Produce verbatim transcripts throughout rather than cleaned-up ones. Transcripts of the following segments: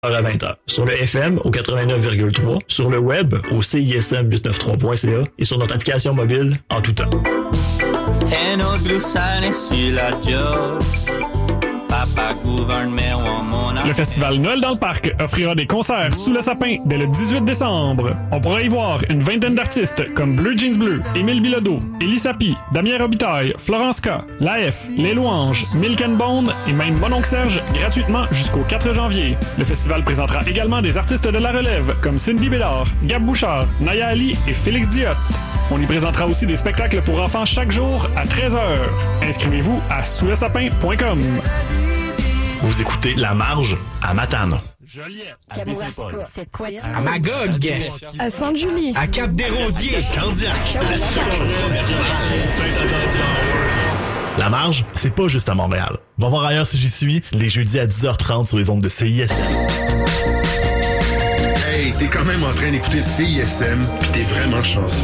à vingt heures. Sur le F M au quatre-vingt-neuf virgule trois, sur le web au C I S M huit cent quatre-vingt-trois point C A et sur notre application mobile en tout temps. Le festival Noël dans le parc offrira des concerts sous le sapin dès le dix-huit décembre. On pourra y voir une vingtaine d'artistes comme Bleu Jeans Bleu, Émile Bilodeau, Élie Sapi, Damien Robitaille, Florence K, l'A F, Les Louanges, Milk and Bone et même Mononcle Serge gratuitement jusqu'au quatre janvier. Le festival présentera également des artistes de la relève comme Cindy Bédard, Gab Bouchard, Naya Ali et Félix Diot. On y présentera aussi des spectacles pour enfants chaque jour à treize heures. Inscrivez-vous à sous le sapin point com. Vous écoutez La Marge à Matane. Joliette. À Baie-Saint-Paul. À Magog. À Sainte-Julie. À Cap-des-Rosiers. Candiac. La Marge, c'est pas juste à Montréal. Va voir ailleurs si j'y suis, les jeudis à dix heures trente sur les ondes de C I S M. Hey, t'es quand même en train d'écouter le C I S M, pis t'es vraiment chanceux.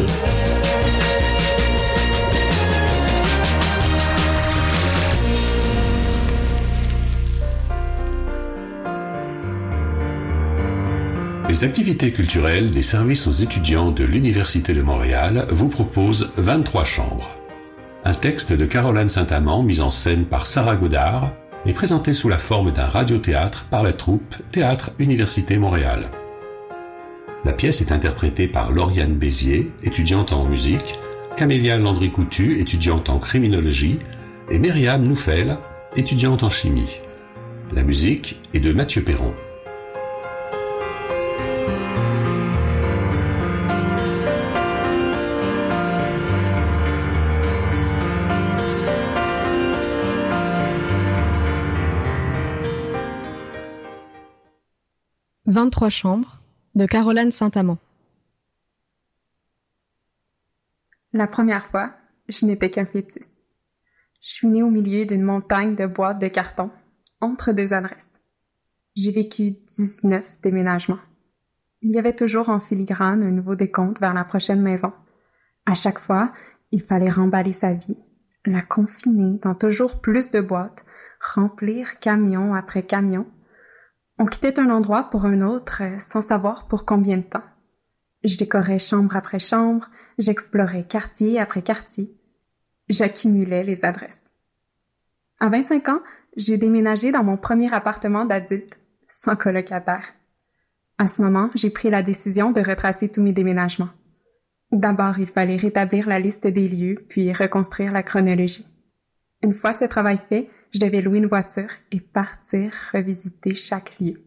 Les activités culturelles des services aux étudiants de l'Université de Montréal vous proposent vingt-trois chambres. Un texte de Caroline Saint-Amand mis en scène par Sarah Godard est présenté sous la forme d'un radiothéâtre par la troupe Théâtre Université Montréal. La pièce est interprétée par Lauriane Bézier, étudiante en musique, Camélia Landry-Coutu, étudiante en criminologie, et Myriam Noufel, étudiante en chimie. La musique est de Mathieu Perron. vingt-trois chambres de Caroline Saint-Amand. La première fois, je n'étais qu'un fœtus. Je suis née au milieu d'une montagne de boîtes de carton, entre deux adresses. J'ai vécu dix-neuf déménagements. Il y avait toujours en filigrane un nouveau décompte vers la prochaine maison. À chaque fois, il fallait remballer sa vie, la confiner dans toujours plus de boîtes, remplir camion après camion. On quittait un endroit pour un autre sans savoir pour combien de temps. Je décorais chambre après chambre, j'explorais quartier après quartier. J'accumulais les adresses. À vingt-cinq ans, j'ai déménagé dans mon premier appartement d'adulte, sans colocataire. À ce moment, j'ai pris la décision de retracer tous mes déménagements. D'abord, il fallait rétablir la liste des lieux, puis reconstruire la chronologie. Une fois ce travail fait, je devais louer une voiture et partir revisiter chaque lieu.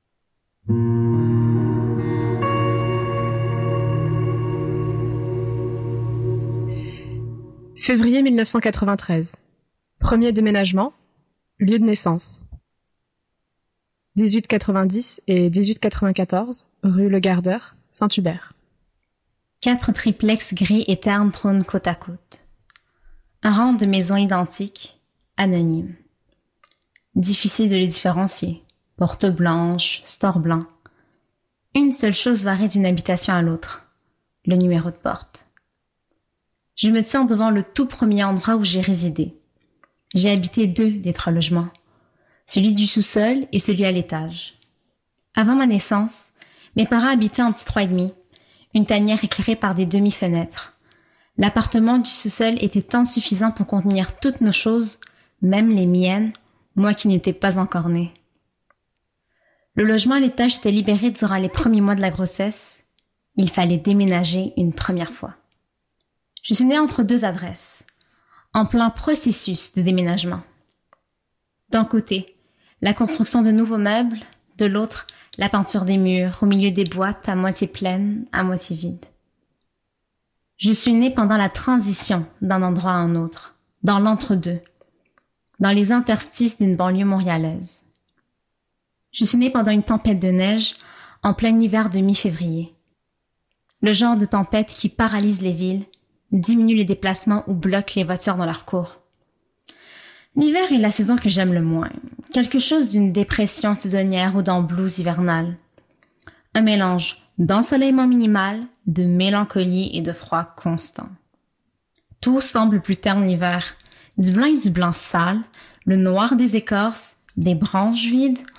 Février mille neuf cent quatre-vingt-treize. Premier déménagement, lieu de naissance. dix-huit quatre-vingt-dix et dix-huit quatre-vingt-quatorze, rue Le Gardeur, Saint-Hubert. Quatre triplex gris et ternes trônent côte à côte. Un rang de maisons identiques, anonymes. Difficile de les différencier. Porte blanche, store blanc. Une seule chose varie d'une habitation à l'autre. Le numéro de porte. Je me tiens devant le tout premier endroit où j'ai résidé. J'ai habité deux des trois logements. Celui du sous-sol et celui à l'étage. Avant ma naissance, mes parents habitaient en petit trois et demi, une tanière éclairée par des demi-fenêtres. L'appartement du sous-sol était insuffisant pour contenir toutes nos choses, même les miennes, moi qui n'étais pas encore née. Le logement à l'étage s'était libéré durant les premiers mois de la grossesse. Il fallait déménager une première fois. Je suis née entre deux adresses, en plein processus de déménagement. D'un côté, la construction de nouveaux meubles, de l'autre, la peinture des murs, au milieu des boîtes à moitié pleines, à moitié vides. Je suis née pendant la transition d'un endroit à un autre, dans l'entre-deux, dans les interstices d'une banlieue montréalaise. Je suis née pendant une tempête de neige en plein hiver de mi-février. Le genre de tempête qui paralyse les villes, diminue les déplacements ou bloque les voitures dans leur cours. L'hiver est la saison que j'aime le moins, quelque chose d'une dépression saisonnière ou d'un blues hivernal. Un mélange d'ensoleillement minimal, de mélancolie et de froid constant. Tout semble plus terne l'hiver, du blanc et du blanc sale, le noir des écorces, des branches vides,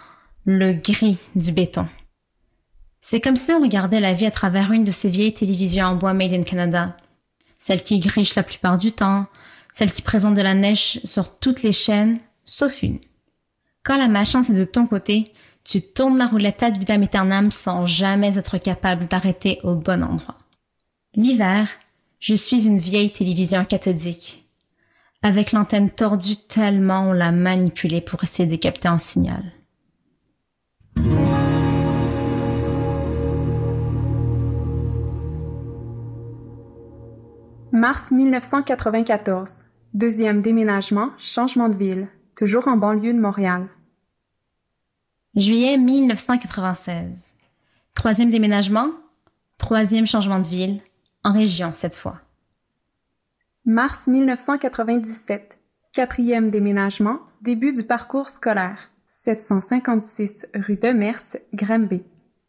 le gris du béton. C'est comme si on regardait la vie à travers une de ces vieilles télévisions en bois made in Canada. Celle qui griche la plupart du temps, celle qui présente de la neige sur toutes les chaînes, sauf une. Quand la malchance est de ton côté, tu tournes la roulette ad vitam aeternam sans jamais être capable d'arrêter au bon endroit. L'hiver, je suis une vieille télévision cathodique, avec l'antenne tordue tellement on l'a manipulée pour essayer de capter un signal. Mars mille neuf cent quatre-vingt-quatorze. Deuxième déménagement, changement de ville, toujours en banlieue de Montréal. Juillet mille neuf cent quatre-vingt-seize. Troisième déménagement, troisième changement de ville, en région cette fois. Mars mille neuf cent quatre-vingt-dix-sept. Quatrième déménagement, début du parcours scolaire, sept cent cinquante-six rue Demers, Granby.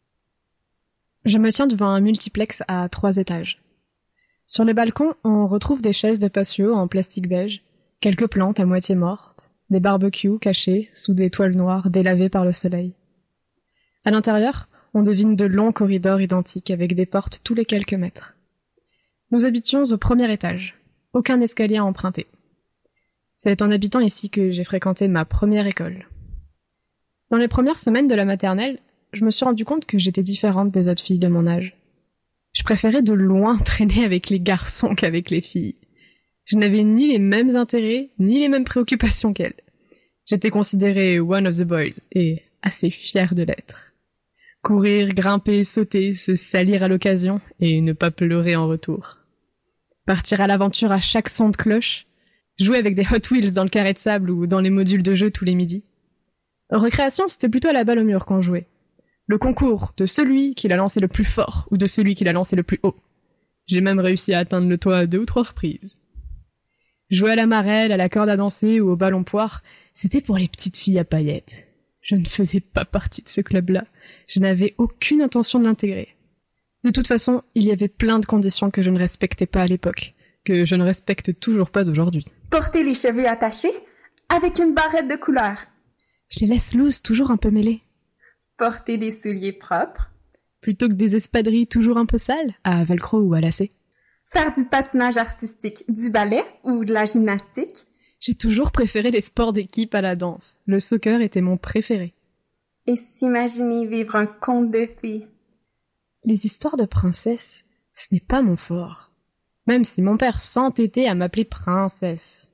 Je me tiens devant un multiplex à trois étages. Sur les balcons, on retrouve des chaises de patio en plastique beige, quelques plantes à moitié mortes, des barbecues cachés sous des toiles noires délavées par le soleil. À l'intérieur, on devine de longs corridors identiques avec des portes tous les quelques mètres. Nous habitions au premier étage, aucun escalier à emprunter. C'est en habitant ici que j'ai fréquenté ma première école. Dans les premières semaines de la maternelle, je me suis rendu compte que j'étais différente des autres filles de mon âge. Je préférais de loin traîner avec les garçons qu'avec les filles. Je n'avais ni les mêmes intérêts, ni les mêmes préoccupations qu'elles. J'étais considérée one of the boys, et assez fière de l'être. Courir, grimper, sauter, se salir à l'occasion, et ne pas pleurer en retour. Partir à l'aventure à chaque son de cloche, jouer avec des Hot Wheels dans le carré de sable ou dans les modules de jeu tous les midis. En récréation, c'était plutôt à la balle au mur qu'on jouait. Le concours de celui qui l'a lancé le plus fort ou de celui qui l'a lancé le plus haut. J'ai même réussi à atteindre le toit à deux ou trois reprises. Jouer à la marelle, à la corde à danser ou au ballon poire, c'était pour les petites filles à paillettes. Je ne faisais pas partie de ce club-là. Je n'avais aucune intention de l'intégrer. De toute façon, il y avait plein de conditions que je ne respectais pas à l'époque, que je ne respecte toujours pas aujourd'hui. Porter les cheveux attachés avec une barrette de couleur. Je les laisse loose, toujours un peu mêlées. Porter des souliers propres. Plutôt que des espadrilles toujours un peu sales, à velcro ou à lacets. Faire du patinage artistique, du ballet ou de la gymnastique. J'ai toujours préféré les sports d'équipe à la danse. Le soccer était mon préféré. Et s'imaginer vivre un conte de fées. Les histoires de princesses, ce n'est pas mon fort. Même si mon père s'entêtait à m'appeler princesse.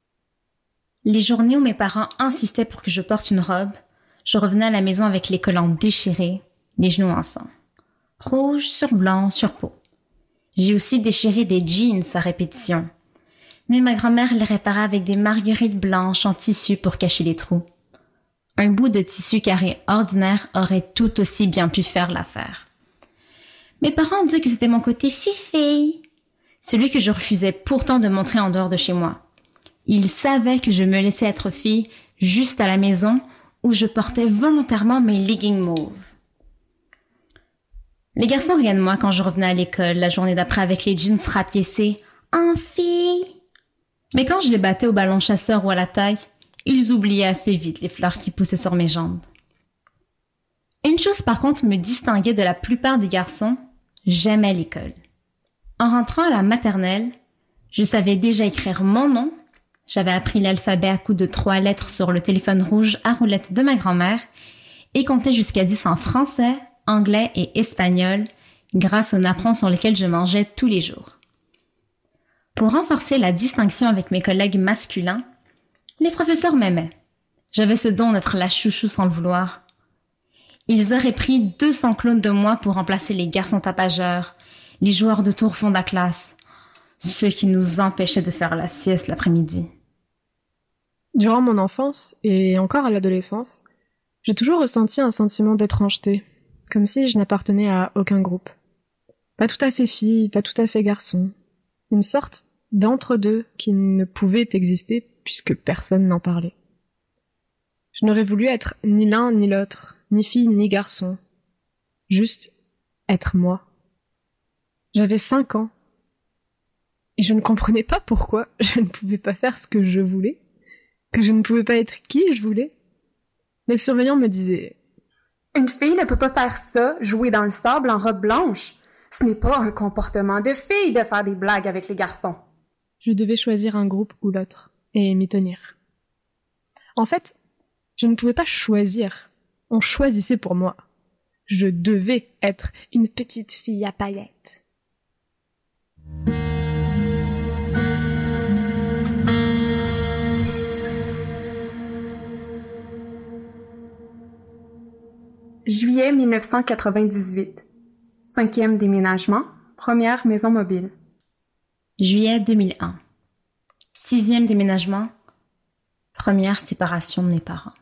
Les journées où mes parents insistaient pour que je porte une robe, je revenais à la maison avec les collants déchirés, les genoux en sang. Rouge sur blanc sur peau. J'ai aussi déchiré des jeans à répétition. Mais ma grand-mère les réparait avec des marguerites blanches en tissu pour cacher les trous. Un bout de tissu carré ordinaire aurait tout aussi bien pu faire l'affaire. Mes parents disaient que c'était mon côté fifille, celui que je refusais pourtant de montrer en dehors de chez moi. Ils savaient que je me laissais être fille juste à la maison où je portais volontairement mes leggings mauves. Les garçons riaient de moi quand je revenais à l'école la journée d'après avec les jeans rapiécés en fille. Mais quand je les battais au ballon chasseur ou à la taille, ils oubliaient assez vite les fleurs qui poussaient sur mes jambes. Une chose par contre me distinguait de la plupart des garçons, j'aimais l'école. En rentrant à la maternelle, je savais déjà écrire mon nom. J'avais appris l'alphabet à coups de trois lettres sur le téléphone rouge à roulette de ma grand-mère et comptais jusqu'à dix en français, anglais et espagnol grâce aux napperons sur lesquels je mangeais tous les jours. Pour renforcer la distinction avec mes collègues masculins, les professeurs m'aimaient. J'avais ce don d'être la chouchou sans le vouloir. Ils auraient pris deux cents clones de moi pour remplacer les garçons tapageurs, les joueurs de tour fond de la classe, ceux qui nous empêchaient de faire la sieste l'après-midi. Durant mon enfance, et encore à l'adolescence, j'ai toujours ressenti un sentiment d'étrangeté, comme si je n'appartenais à aucun groupe. Pas tout à fait fille, pas tout à fait garçon. Une sorte d'entre-deux qui ne pouvait exister puisque personne n'en parlait. Je n'aurais voulu être ni l'un ni l'autre, ni fille ni garçon. Juste être moi. J'avais cinq ans. Et je ne comprenais pas pourquoi je ne pouvais pas faire ce que je voulais, que je ne pouvais pas être qui je voulais. Les surveillants me disaient Une fille ne peut pas faire ça, jouer dans le sable en robe blanche. Ce n'est pas un comportement de fille de faire des blagues avec les garçons. Je devais choisir un groupe ou l'autre, et m'y tenir. En fait, je ne pouvais pas choisir. On choisissait pour moi. Je devais être une petite fille à paillettes. Juillet mille neuf cent quatre-vingt-dix-huit. Cinquième déménagement, première maison mobile. Juillet deux mille un. Sixième déménagement, première séparation de mes parents.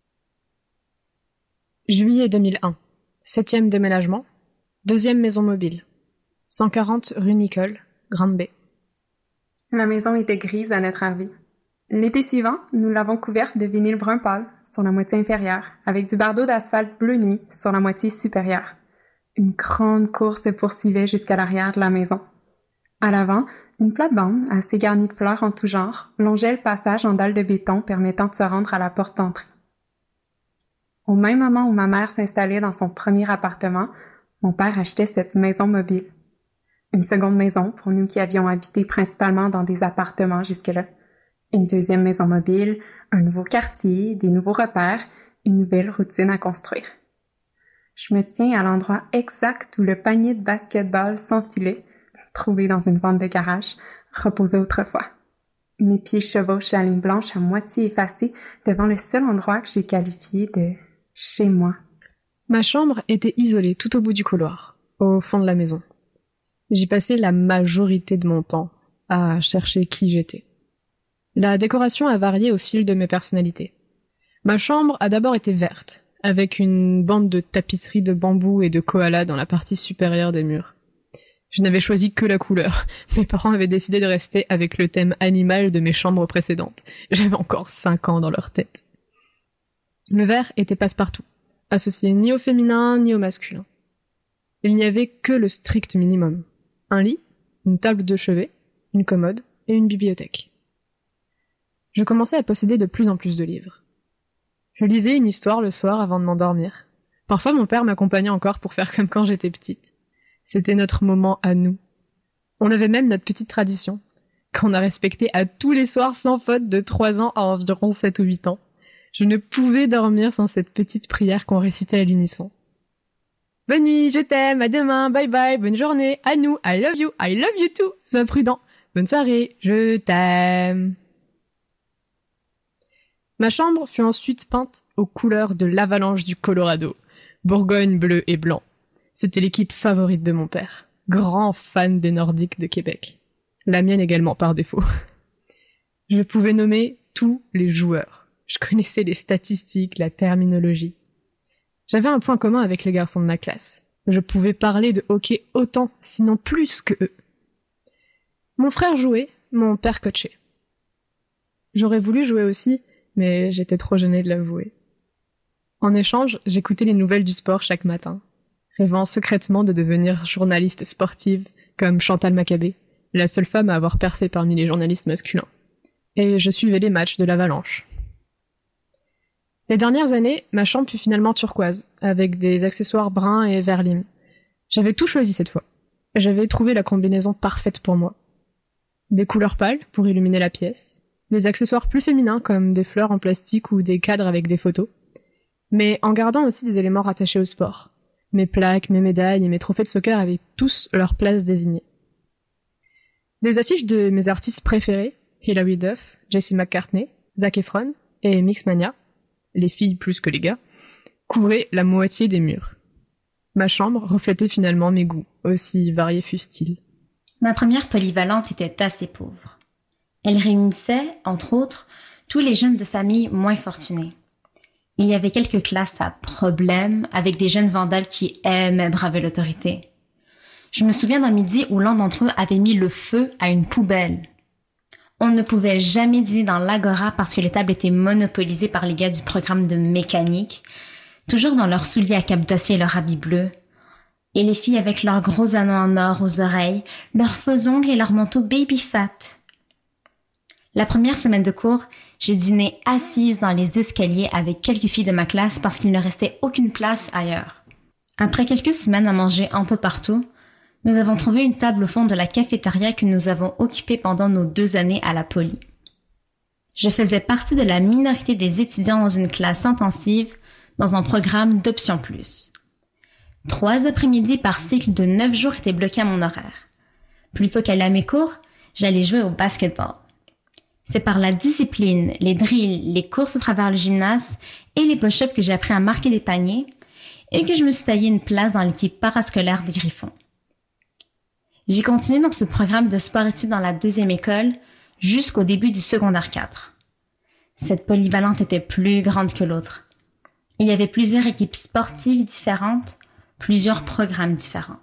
Juillet deux mille un. Septième déménagement, deuxième maison mobile. cent quarante rue Nicole, Grande Bay. La maison était grise à notre arrivée. L'été suivant, nous l'avons couverte de vinyle brun pâle sur la moitié inférieure, avec du bardeau d'asphalte bleu nuit sur la moitié supérieure. Une grande cour se poursuivait jusqu'à l'arrière de la maison. À l'avant, une plate-bande, assez garnie de fleurs en tout genre, longeait le passage en dalles de béton permettant de se rendre à la porte d'entrée. Au même moment où ma mère s'installait dans son premier appartement, mon père achetait cette maison mobile. Une seconde maison pour nous qui avions habité principalement dans des appartements jusque-là. Une deuxième maison mobile, un nouveau quartier, des nouveaux repères, une nouvelle routine à construire. Je me tiens à l'endroit exact où le panier de basketball sans filet, trouvé dans une vente de garage, reposait autrefois. Mes pieds chevauchent la ligne blanche à moitié effacée devant le seul endroit que j'ai qualifié de « chez moi ». Ma chambre était isolée tout au bout du couloir, au fond de la maison. J'y passais la majorité de mon temps à chercher qui j'étais. La décoration a varié au fil de mes personnalités. Ma chambre a d'abord été verte, avec une bande de tapisserie de bambou et de koala dans la partie supérieure des murs. Je n'avais choisi que la couleur. Mes parents avaient décidé de rester avec le thème animal de mes chambres précédentes. J'avais encore cinq ans dans leur tête. Le vert était passe-partout, associé ni au féminin ni au masculin. Il n'y avait que le strict minimum. Un lit, une table de chevet, une commode et une bibliothèque. Je commençais à posséder de plus en plus de livres. Je lisais une histoire le soir avant de m'endormir. Parfois mon père m'accompagnait encore pour faire comme quand j'étais petite. C'était notre moment à nous. On avait même notre petite tradition, qu'on a respectée à tous les soirs sans faute de trois ans à environ sept ou huit ans. Je ne pouvais dormir sans cette petite prière qu'on récitait à l'unisson. Bonne nuit, je t'aime, à demain, bye bye, bonne journée, à nous, I love you, I love you too, sois prudent, bonne soirée, je t'aime. Ma chambre fut ensuite peinte aux couleurs de l'Avalanche du Colorado, Bourgogne bleu et blanc. C'était l'équipe favorite de mon père, grand fan des Nordiques de Québec. La mienne également par défaut. Je pouvais nommer tous les joueurs. Je connaissais les statistiques, la terminologie. J'avais un point commun avec les garçons de ma classe. Je pouvais parler de hockey autant, sinon plus que eux. Mon frère jouait, mon père coachait. J'aurais voulu jouer aussi, mais j'étais trop gênée de l'avouer. En échange, j'écoutais les nouvelles du sport chaque matin, rêvant secrètement de devenir journaliste sportive comme Chantal Maccabé, la seule femme à avoir percé parmi les journalistes masculins. Et je suivais les matchs de l'Avalanche. Les dernières années, ma chambre fut finalement turquoise, avec des accessoires bruns et vert lime. J'avais tout choisi cette fois. J'avais trouvé la combinaison parfaite pour moi. Des couleurs pâles pour illuminer la pièce, des accessoires plus féminins comme des fleurs en plastique ou des cadres avec des photos, mais en gardant aussi des éléments rattachés au sport. Mes plaques, mes médailles et mes trophées de soccer avaient tous leur place désignée. Des affiches de mes artistes préférés, Hilary Duff, Jesse McCartney, Zac Efron et Mixmania, les filles plus que les gars, couvraient la moitié des murs. Ma chambre reflétait finalement mes goûts, aussi variés fussent-ils. Ma première polyvalente était assez pauvre. Elle réunissait, entre autres, tous les jeunes de familles moins fortunés. Il y avait quelques classes à problème, avec des jeunes vandales qui aimaient braver l'autorité. Je me souviens d'un midi où l'un d'entre eux avait mis le feu à une poubelle. On ne pouvait jamais dîner dans l'agora parce que les tables étaient monopolisées par les gars du programme de mécanique, toujours dans leurs souliers à cape d'acier et leurs habits bleus. Et les filles avec leurs gros anneaux en or aux oreilles, leurs faux ongles et leurs manteaux baby fat. La première semaine de cours, j'ai dîné assise dans les escaliers avec quelques filles de ma classe parce qu'il ne restait aucune place ailleurs. Après quelques semaines à manger un peu partout, nous avons trouvé une table au fond de la cafétéria que nous avons occupée pendant nos deux années à la Poly. Je faisais partie de la minorité des étudiants dans une classe intensive dans un programme d'option plus. Trois après-midi par cycle de neuf jours étaient bloqués à mon horaire. Plutôt qu'aller à mes cours, j'allais jouer au basketball. C'est par la discipline, les drills, les courses à travers le gymnase et les push-ups que j'ai appris à marquer des paniers et que je me suis taillé une place dans l'équipe parascolaire de Griffon. J'ai continué dans ce programme de sport-études dans la deuxième école jusqu'au début du secondaire quatre. Cette polyvalente était plus grande que l'autre. Il y avait plusieurs équipes sportives différentes, plusieurs programmes différents.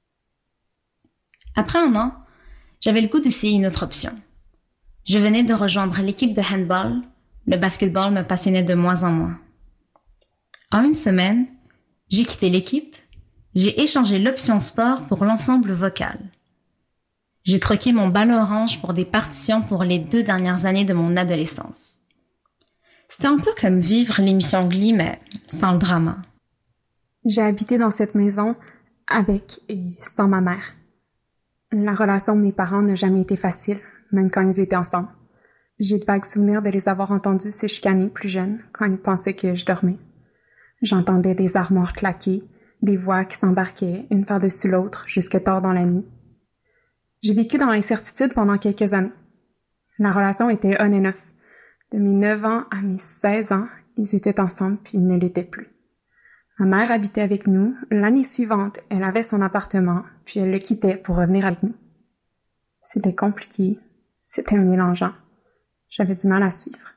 Après un an, j'avais le goût d'essayer une autre option. Je venais de rejoindre l'équipe de handball, le basketball me passionnait de moins en moins. En une semaine, j'ai quitté l'équipe, j'ai échangé l'option sport pour l'ensemble vocal. J'ai troqué mon ballon orange pour des partitions pour les deux dernières années de mon adolescence. C'était un peu comme vivre l'émission Glee, mais sans le drama. J'ai habité dans cette maison avec et sans ma mère. La relation de mes parents n'a jamais été facile, même quand ils étaient ensemble. J'ai de vagues souvenirs de les avoir entendus se chicaner plus jeunes quand ils pensaient que je dormais. J'entendais des armoires claquer, des voix qui s'embarquaient une par-dessus l'autre jusque tard dans la nuit. J'ai vécu dans l'incertitude pendant quelques années. La relation était on and off. De mes neuf ans à mes seize ans, ils étaient ensemble puis ils ne l'étaient plus. Ma mère habitait avec nous. L'année suivante, elle avait son appartement, puis elle le quittait pour revenir avec nous. C'était compliqué, c'était mélangeant. J'avais du mal à suivre.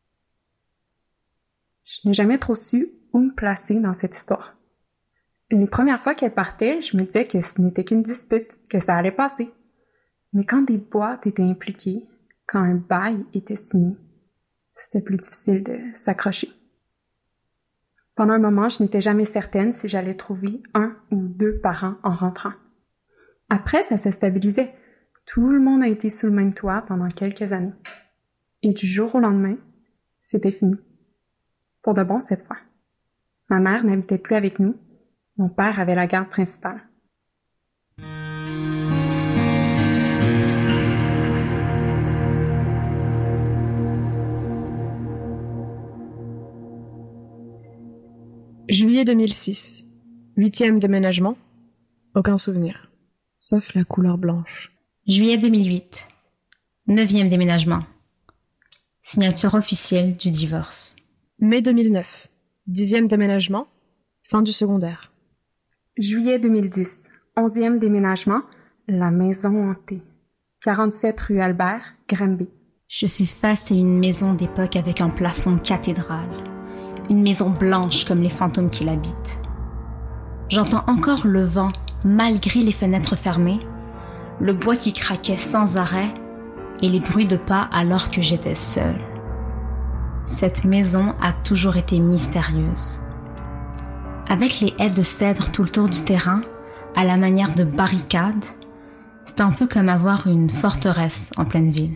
Je n'ai jamais trop su où me placer dans cette histoire. Les premières fois qu'elle partait, je me disais que ce n'était qu'une dispute, que ça allait passer. Mais quand des boîtes étaient impliquées, quand un bail était signé, c'était plus difficile de s'accrocher. Pendant un moment, je n'étais jamais certaine si j'allais trouver un ou deux parents en rentrant. Après, ça se stabilisait. Tout le monde a été sous le même toit pendant quelques années. Et du jour au lendemain, c'était fini. Pour de bon cette fois. Ma mère n'habitait plus avec nous. Mon père avait la garde principale. Juillet deux mille six. Huitième déménagement. Aucun souvenir. Sauf la couleur blanche. Juillet deux mille huit. Neuvième déménagement. Signature officielle du divorce. Mai deux mille neuf. Dixième déménagement. Fin du secondaire. Juillet deux mille dix. Onzième déménagement. La maison hantée. quarante-sept rue Albert, Granby. Je fais face à une maison d'époque avec un plafond cathédrale. Une maison blanche comme les fantômes qui l'habitent. J'entends encore le vent malgré les fenêtres fermées, le bois qui craquait sans arrêt et les bruits de pas alors que j'étais seule. Cette maison a toujours été mystérieuse. Avec les haies de cèdre tout le tour du terrain, à la manière de barricades, c'est un peu comme avoir une forteresse en pleine ville.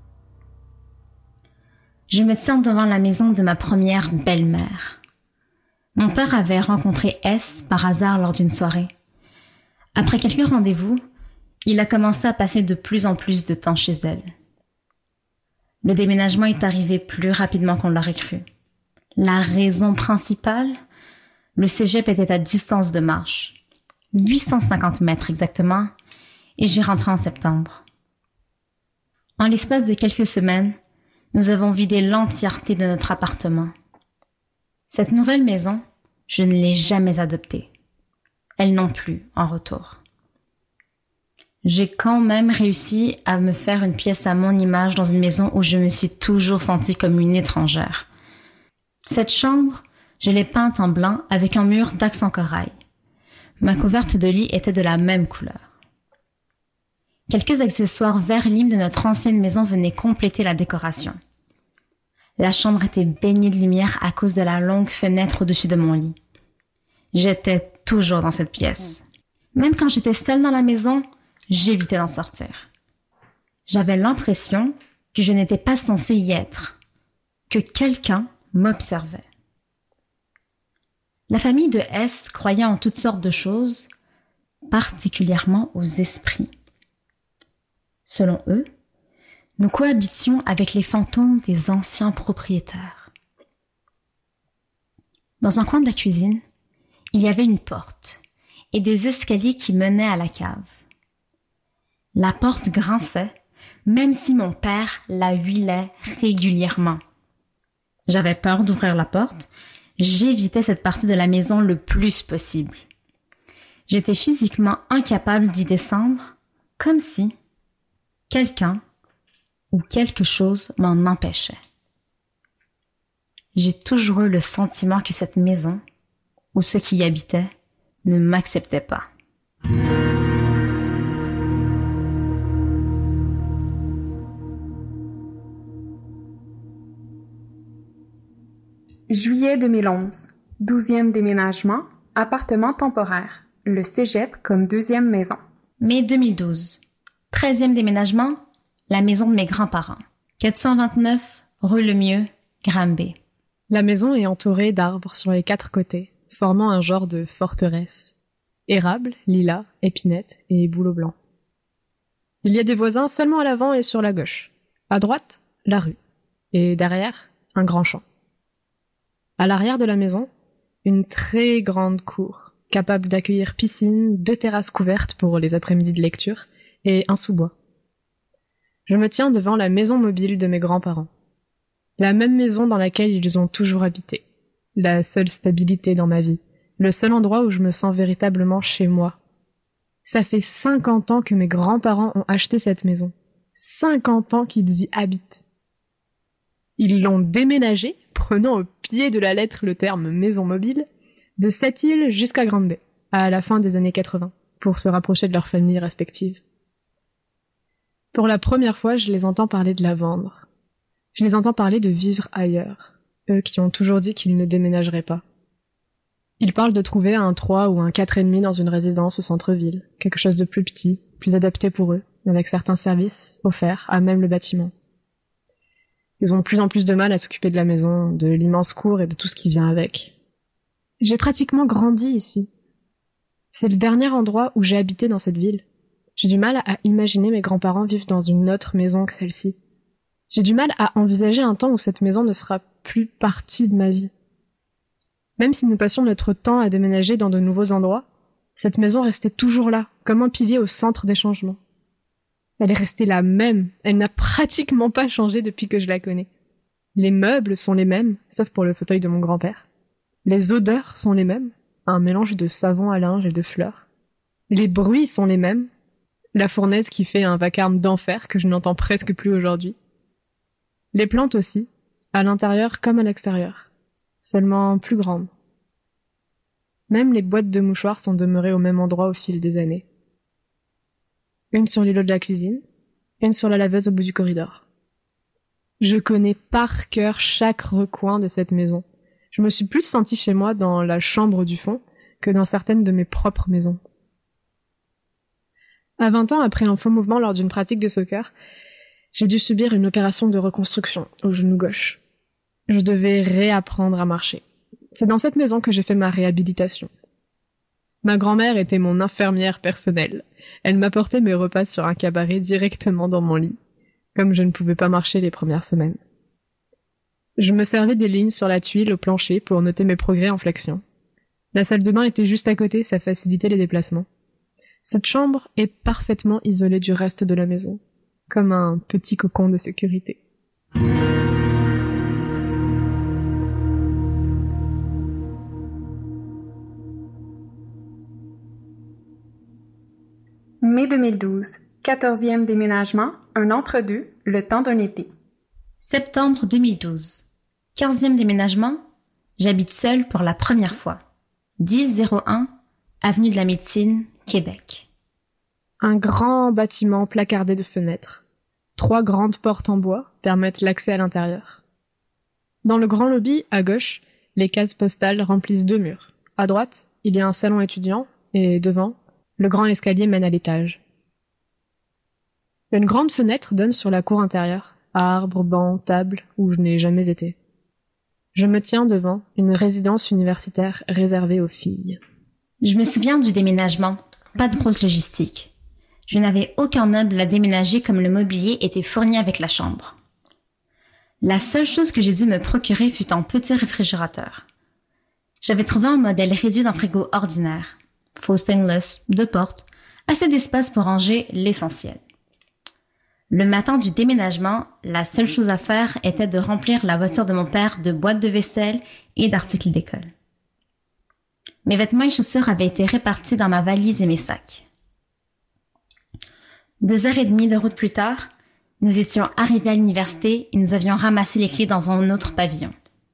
Je me tiens devant la maison de ma première belle-mère. Mon père avait rencontré S par hasard lors d'une soirée. Après quelques rendez-vous, il a commencé à passer de plus en plus de temps chez elle. Le déménagement est arrivé plus rapidement qu'on l'aurait cru. La raison principale, le cégep était à distance de marche, huit cent cinquante mètres exactement, et j'y rentrais en septembre. En l'espace de quelques semaines, nous avons vidé l'entièreté de notre appartement. Cette nouvelle maison, je ne l'ai jamais adoptée. Elle non plus, en retour. J'ai quand même réussi à me faire une pièce à mon image dans une maison où je me suis toujours sentie comme une étrangère. Cette chambre, je l'ai peinte en blanc avec un mur d'accent corail. Ma couverte de lit était de la même couleur. Quelques accessoires vert lime de notre ancienne maison venaient compléter la décoration. La chambre était baignée de lumière à cause de la longue fenêtre au-dessus de mon lit. J'étais toujours dans cette pièce. Même quand j'étais seule dans la maison, j'évitais d'en sortir. J'avais l'impression que je n'étais pas censée y être, que quelqu'un m'observait. La famille de S croyait en toutes sortes de choses, particulièrement aux esprits. Selon eux, nous cohabitions avec les fantômes des anciens propriétaires. Dans un coin de la cuisine, il y avait une porte et des escaliers qui menaient à la cave. La porte grinçait, même si mon père la huilait régulièrement. J'avais peur d'ouvrir la porte, j'évitais cette partie de la maison le plus possible. J'étais physiquement incapable d'y descendre, comme si quelqu'un ou quelque chose m'en empêchait. J'ai toujours eu le sentiment que cette maison, ou ceux qui y habitaient, ne m'acceptaient pas. Juillet deux mille onze, douzième déménagement, appartement temporaire, le cégep comme deuxième maison. Mai deux mille douze, treizième déménagement, la maison de mes grands-parents, quatre cent vingt-neuf rue Lemieux, Granby. La maison est entourée d'arbres sur les quatre côtés, formant un genre de forteresse. Érable, lilas, épinette et bouleau blanc. Il y a des voisins seulement à l'avant et sur la gauche. À droite, la rue. Et derrière, un grand champ. À l'arrière de la maison, une très grande cour, capable d'accueillir piscine, deux terrasses couvertes pour les après-midi de lecture et un sous-bois. Je me tiens devant la maison mobile de mes grands-parents. La même maison dans laquelle ils ont toujours habité. La seule stabilité dans ma vie. Le seul endroit où je me sens véritablement chez moi. Ça fait cinquante ans que mes grands-parents ont acheté cette maison. cinquante ans qu'ils y habitent. Ils l'ont déménagée, prenant au pied de la lettre le terme maison mobile, de Sept-Îles jusqu'à Granby, à la fin des années quatre-vingts, pour se rapprocher de leurs familles respectives. Pour la première fois, je les entends parler de la vendre. Je les entends parler de vivre ailleurs, eux qui ont toujours dit qu'ils ne déménageraient pas. Ils parlent de trouver un trois ou un quatre et demi dans une résidence au centre-ville, quelque chose de plus petit, plus adapté pour eux, avec certains services offerts à même le bâtiment. Ils ont de plus en plus de mal à s'occuper de la maison, de l'immense cour et de tout ce qui vient avec. J'ai pratiquement grandi ici. C'est le dernier endroit où j'ai habité dans cette ville. J'ai du mal à imaginer mes grands-parents vivre dans une autre maison que celle-ci. J'ai du mal à envisager un temps où cette maison ne fera plus partie de ma vie. Même si nous passions notre temps à déménager dans de nouveaux endroits, cette maison restait toujours là, comme un pilier au centre des changements. Elle est restée la même, elle n'a pratiquement pas changé depuis que je la connais. Les meubles sont les mêmes, sauf pour le fauteuil de mon grand-père. Les odeurs sont les mêmes, un mélange de savon à linge et de fleurs. Les bruits sont les mêmes, la fournaise qui fait un vacarme d'enfer que je n'entends presque plus aujourd'hui. Les plantes aussi, à l'intérieur comme à l'extérieur, seulement plus grandes. Même les boîtes de mouchoirs sont demeurées au même endroit au fil des années. Une sur l'îlot de la cuisine, une sur la laveuse au bout du corridor. Je connais par cœur chaque recoin de cette maison. Je me suis plus sentie chez moi dans la chambre du fond que dans certaines de mes propres maisons. À vingt ans, après un faux mouvement lors d'une pratique de soccer, j'ai dû subir une opération de reconstruction au genou gauche. Je devais réapprendre à marcher. C'est dans cette maison que j'ai fait ma réhabilitation. Ma grand-mère était mon infirmière personnelle. Elle m'apportait mes repas sur un cabaret directement dans mon lit, comme je ne pouvais pas marcher les premières semaines. Je me servais des lignes sur la tuile au plancher pour noter mes progrès en flexion. La salle de bain était juste à côté, ça facilitait les déplacements. Cette chambre est parfaitement isolée du reste de la maison, comme un petit cocon de sécurité. Mai deux mille douze, quatorzième déménagement, un entre-deux, le temps d'un été. Septembre deux mille douze, quinzième déménagement, j'habite seule pour la première fois. dix zéro un, avenue de la Médecine, Québec. Un grand bâtiment placardé de fenêtres. Trois grandes portes en bois permettent l'accès à l'intérieur. Dans le grand lobby, à gauche, les cases postales remplissent deux murs. À droite, il y a un salon étudiant, et devant, le grand escalier mène à l'étage. Une grande fenêtre donne sur la cour intérieure, arbres, bancs, tables, où je n'ai jamais été. Je me tiens devant une résidence universitaire réservée aux filles. Je me souviens du déménagement. Pas de grosse logistique. Je n'avais aucun meuble à déménager comme le mobilier était fourni avec la chambre. La seule chose que j'ai dû me procurer fut un petit réfrigérateur. J'avais trouvé un modèle réduit d'un frigo ordinaire. Faux stainless, deux portes, assez d'espace pour ranger l'essentiel. Le matin du déménagement, la seule chose à faire était de remplir la voiture de mon père de boîtes de vaisselle et d'articles d'école. Mes vêtements et chaussures avaient été répartis dans ma valise et mes sacs. Deux heures et demie de route plus tard, nous étions arrivés à l'université et nous avions ramassé les clés dans un autre pavillon.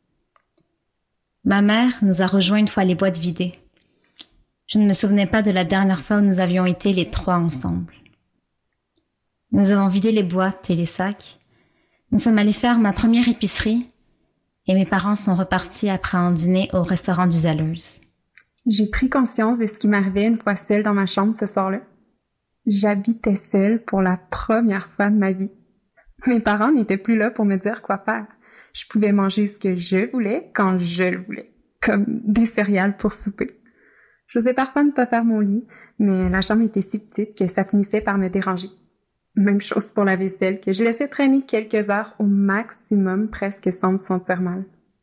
Ma mère nous a rejoints une fois les boîtes vidées. Je ne me souvenais pas de la dernière fois où nous avions été les trois ensemble. Nous avons vidé les boîtes et les sacs. Nous sommes allés faire ma première épicerie et mes parents sont repartis après un dîner au restaurant du Zellers. J'ai pris conscience de ce qui m'arrivait une fois seule dans ma chambre ce soir-là. J'habitais seule pour la première fois de ma vie. Mes parents n'étaient plus là pour me dire quoi faire. Je pouvais manger ce que je voulais quand je le voulais, comme des céréales pour souper. J'osais parfois ne pas faire mon lit, mais la chambre était si petite que ça finissait par me déranger. Même chose pour la vaisselle, que je laissais traîner quelques heures au maximum, presque sans me sentir mal.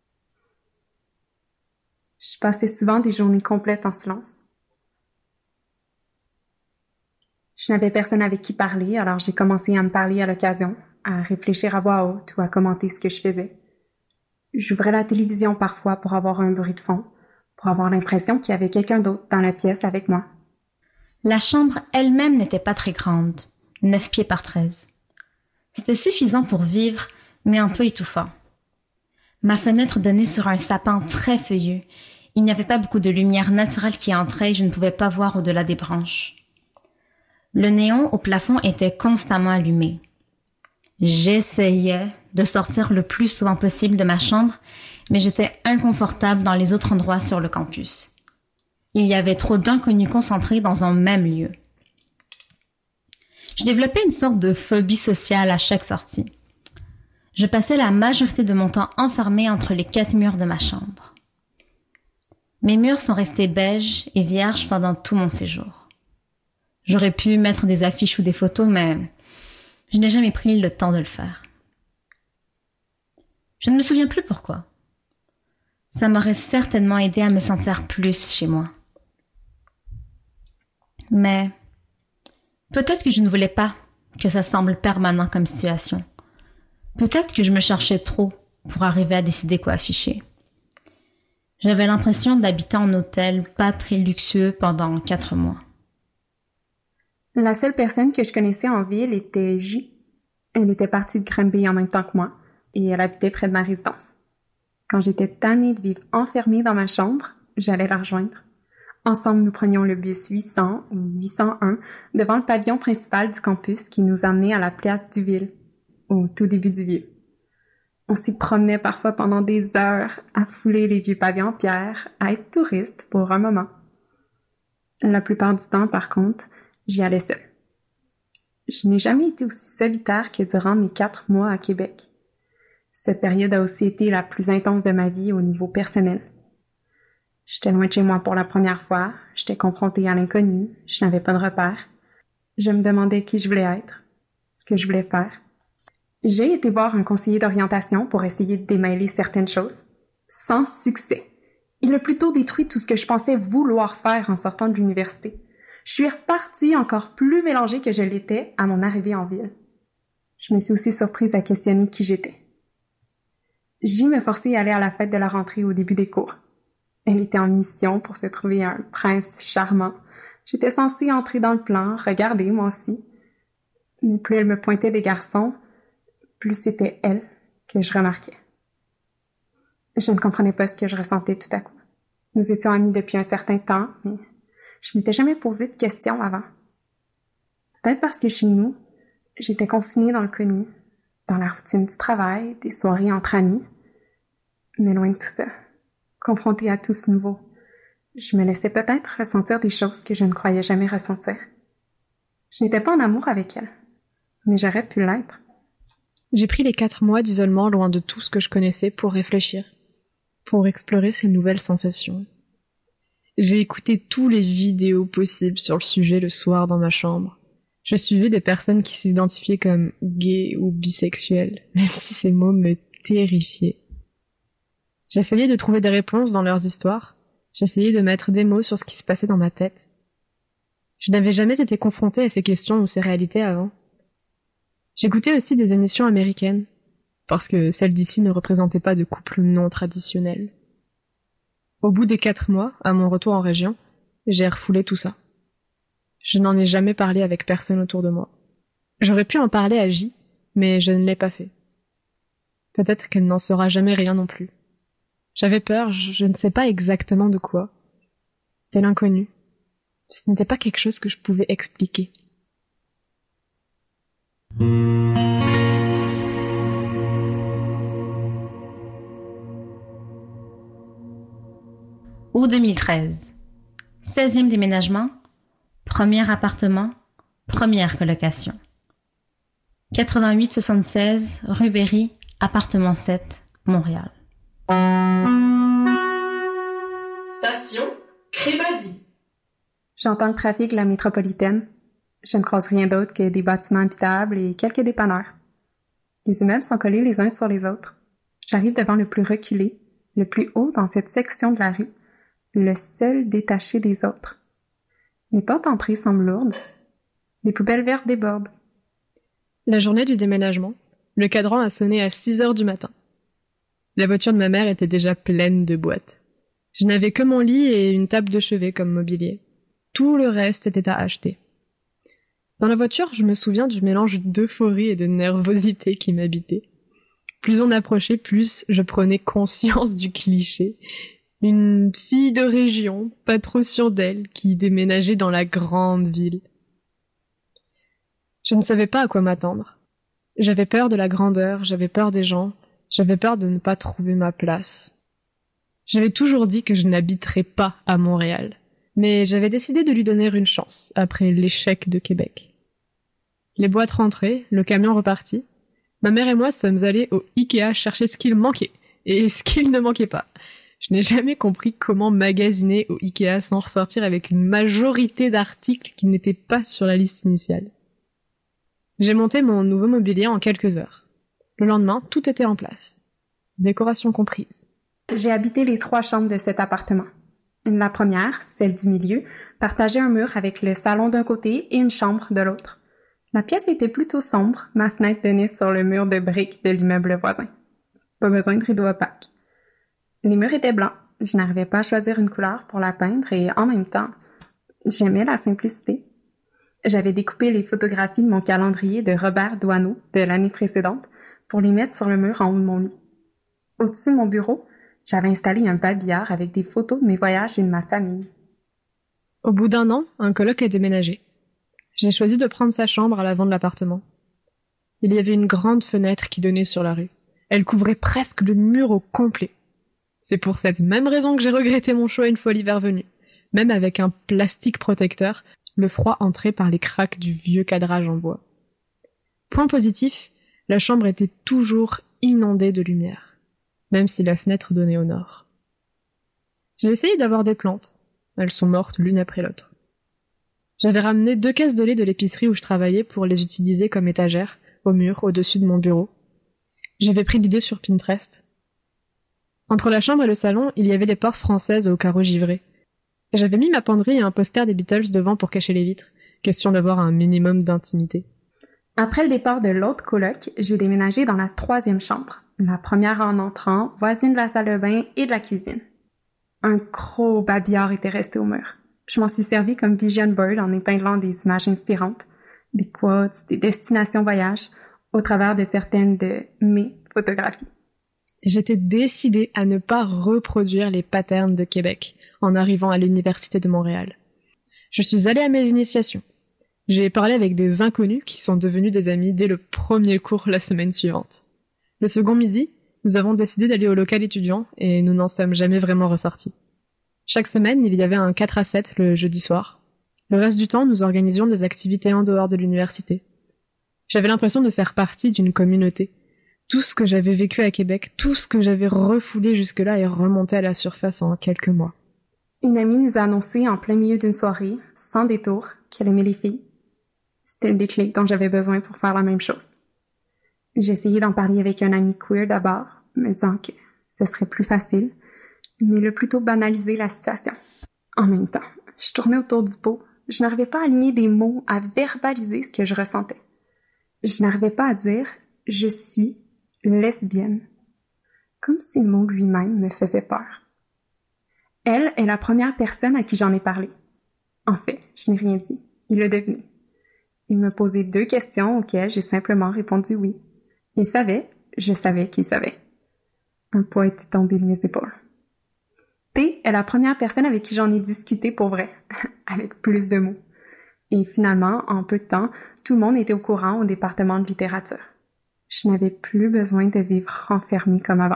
Je passais souvent des journées complètes en silence. Je n'avais personne avec qui parler, alors j'ai commencé à me parler à l'occasion, à réfléchir à voix haute ou à commenter ce que je faisais. J'ouvrais la télévision parfois pour avoir un bruit de fond, pour avoir l'impression qu'il y avait quelqu'un d'autre dans la pièce avec moi. La chambre elle-même n'était pas très grande, neuf pieds par treize. C'était suffisant pour vivre, mais un peu étouffant. Ma fenêtre donnait sur un sapin très feuillu. Il n'y avait pas beaucoup de lumière naturelle qui entrait et je ne pouvais pas voir au-delà des branches. Le néon au plafond était constamment allumé. J'essayais de sortir le plus souvent possible de ma chambre, mais j'étais inconfortable dans les autres endroits sur le campus. Il y avait trop d'inconnus concentrés dans un même lieu. Je développais une sorte de phobie sociale à chaque sortie. Je passais la majorité de mon temps enfermée entre les quatre murs de ma chambre. Mes murs sont restés beiges et vierges pendant tout mon séjour. J'aurais pu mettre des affiches ou des photos, mais je n'ai jamais pris le temps de le faire. Je ne me souviens plus pourquoi. Ça m'aurait certainement aidé à me sentir plus chez moi. Mais peut-être que je ne voulais pas que ça semble permanent comme situation. Peut-être que je me cherchais trop pour arriver à décider quoi afficher. J'avais l'impression d'habiter en hôtel pas très luxueux pendant quatre mois. La seule personne que je connaissais en ville était J. Elle était partie de Granby en même temps que moi et elle habitait près de ma résidence. Quand j'étais tannée de vivre enfermée dans ma chambre, j'allais la rejoindre. Ensemble, nous prenions le bus huit cents ou huit cent un devant le pavillon principal du campus qui nous emmenait à la place du Ville, au tout début du vieux. On s'y promenait parfois pendant des heures à fouler les vieux pavillons en pierre, à être touriste pour un moment. La plupart du temps, par contre, j'y allais seule. Je n'ai jamais été aussi solitaire que durant mes quatre mois à Québec. Cette période a aussi été la plus intense de ma vie au niveau personnel. J'étais loin de chez moi pour la première fois, j'étais confrontée à l'inconnu, je n'avais pas de repères. Je me demandais qui je voulais être, ce que je voulais faire. J'ai été voir un conseiller d'orientation pour essayer de démêler certaines choses. Sans succès. Il a plutôt détruit tout ce que je pensais vouloir faire en sortant de l'université. Je suis repartie encore plus mélangée que je l'étais à mon arrivée en ville. Je me suis aussi surprise à questionner qui j'étais. J me forçait à aller à la fête de la rentrée au début des cours. Elle était en mission pour se trouver un prince charmant. J'étais censée entrer dans le plan, regarder moi aussi. Mais plus elle me pointait des garçons, plus c'était elle que je remarquais. Je ne comprenais pas ce que je ressentais tout à coup. Nous étions amis depuis un certain temps, mais je m'étais jamais posé de questions avant. Peut-être parce que chez nous, j'étais confinée dans le connu, dans la routine du travail, des soirées entre amis. Mais loin de tout ça, confrontée à tout ce nouveau, je me laissais peut-être ressentir des choses que je ne croyais jamais ressentir. Je n'étais pas en amour avec elle, mais j'aurais pu l'être. J'ai pris les quatre mois d'isolement loin de tout ce que je connaissais pour réfléchir, pour explorer ces nouvelles sensations. J'ai écouté tous les vidéos possibles sur le sujet le soir dans ma chambre. Je suivais des personnes qui s'identifiaient comme gays ou bisexuels, même si ces mots me terrifiaient. J'essayais de trouver des réponses dans leurs histoires. J'essayais de mettre des mots sur ce qui se passait dans ma tête. Je n'avais jamais été confrontée à ces questions ou ces réalités avant. J'écoutais aussi des émissions américaines, parce que celles d'ici ne représentaient pas de couple non traditionnel. Au bout des quatre mois, à mon retour en région, j'ai refoulé tout ça. Je n'en ai jamais parlé avec personne autour de moi. J'aurais pu en parler à J, mais je ne l'ai pas fait. Peut-être qu'elle n'en saura jamais rien non plus. J'avais peur, je, je ne sais pas exactement de quoi. C'était l'inconnu. Ce n'était pas quelque chose que je pouvais expliquer. Août deux mille treize. seizième déménagement. Premier appartement. Première colocation. quatre-vingt-huit soixante-seize, rue Berry, appartement sept, Montréal. Station Crémazie. J'entends le trafic de la métropolitaine. Je ne croise rien d'autre que des bâtiments habitables et quelques dépanneurs. Les immeubles sont collés les uns sur les autres. J'arrive devant le plus reculé, le plus haut dans cette section de la rue, le seul détaché des autres. Les portes d'entrée semblent lourdes. Les poubelles vertes débordent. La journée du déménagement, le cadran a sonné à six heures du matin. La voiture de ma mère était déjà pleine de boîtes. Je n'avais que mon lit et une table de chevet comme mobilier. Tout le reste était à acheter. Dans la voiture, je me souviens du mélange d'euphorie et de nervosité qui m'habitait. Plus on approchait, plus je prenais conscience du cliché. Une fille de région, pas trop sûre d'elle, qui déménageait dans la grande ville. Je ne savais pas à quoi m'attendre. J'avais peur de la grandeur, j'avais peur des gens, j'avais peur de ne pas trouver ma place. J'avais toujours dit que je n'habiterais pas à Montréal, mais j'avais décidé de lui donner une chance après l'échec de Québec. Les boîtes rentraient, le camion repartit. Ma mère et moi sommes allés au Ikea chercher ce qu'il manquait, et ce qu'il ne manquait pas. Je n'ai jamais compris comment magasiner au Ikea sans ressortir avec une majorité d'articles qui n'étaient pas sur la liste initiale. J'ai monté mon nouveau mobilier en quelques heures. Le lendemain, tout était en place. Décoration comprise. J'ai habité les trois chambres de cet appartement. La première, celle du milieu, partageait un mur avec le salon d'un côté et une chambre de l'autre. La pièce était plutôt sombre, ma fenêtre donnait sur le mur de briques de l'immeuble voisin. Pas besoin de rideaux opaques. Les murs étaient blancs, je n'arrivais pas à choisir une couleur pour la peindre et en même temps, j'aimais la simplicité. J'avais découpé les photographies de mon calendrier de Robert Doisneau de l'année précédente pour les mettre sur le mur en haut de mon lit. Au-dessus de mon bureau, j'avais installé un babillard avec des photos de mes voyages et de ma famille. Au bout d'un an, un coloc a déménagé. J'ai choisi de prendre sa chambre à l'avant de l'appartement. Il y avait une grande fenêtre qui donnait sur la rue. Elle couvrait presque le mur au complet. C'est pour cette même raison que j'ai regretté mon choix une fois l'hiver venu. Même avec un plastique protecteur, le froid entrait par les craques du vieux cadrage en bois. Point positif, la chambre était toujours inondée de lumière, même si la fenêtre donnait au nord. J'ai essayé d'avoir des plantes. Elles sont mortes l'une après l'autre. J'avais ramené deux caisses de lait de l'épicerie où je travaillais pour les utiliser comme étagères, au mur, au-dessus de mon bureau. J'avais pris l'idée sur Pinterest. Entre la chambre et le salon, il y avait des portes françaises aux carreaux givrés. J'avais mis ma penderie et un poster des Beatles devant pour cacher les vitres, question d'avoir un minimum d'intimité. Après le départ de l'autre coloc, j'ai déménagé dans la troisième chambre, la première en entrant, voisine de la salle de bain et de la cuisine. Un gros babillard était resté au mur. Je m'en suis servi comme vision board en épinglant des images inspirantes, des quotes, des destinations voyages, au travers de certaines de mes photographies. J'étais décidée à ne pas reproduire les patterns de Québec en arrivant à l'Université de Montréal. Je suis allée à mes initiations. J'ai parlé avec des inconnus qui sont devenus des amis dès le premier cours la semaine suivante. Le second midi, nous avons décidé d'aller au local étudiant et nous n'en sommes jamais vraiment ressortis. Chaque semaine, il y avait un quatre à sept le jeudi soir. Le reste du temps, nous organisions des activités en dehors de l'université. J'avais l'impression de faire partie d'une communauté, Tout ce que j'avais vécu à Québec, tout ce que j'avais refoulé jusque-là est remonté à la surface en quelques mois. Une amie nous a annoncé en plein milieu d'une soirée, sans détour, qu'elle aimait les filles. C'était le déclic dont j'avais besoin pour faire la même chose. J'ai essayé d'en parler avec un ami queer d'abord, me disant que ce serait plus facile, mais le plutôt banaliser la situation. En même temps, je tournais autour du pot. Je n'arrivais pas à aligner des mots, à verbaliser ce que je ressentais. Je n'arrivais pas à dire « je suis lesbienne », comme si le mot lui-même me faisait peur. Elle est la première personne à qui j'en ai parlé. En fait, je n'ai rien dit. Il l'a deviné. Il me posait deux questions auxquelles j'ai simplement répondu oui. Il savait, je savais qu'il savait. Un poids était tombé de mes épaules. T est la première personne avec qui j'en ai discuté pour vrai, avec plus de mots. Et finalement, en peu de temps, tout le monde était au courant au département de littérature. Je n'avais plus besoin de vivre renfermée comme avant.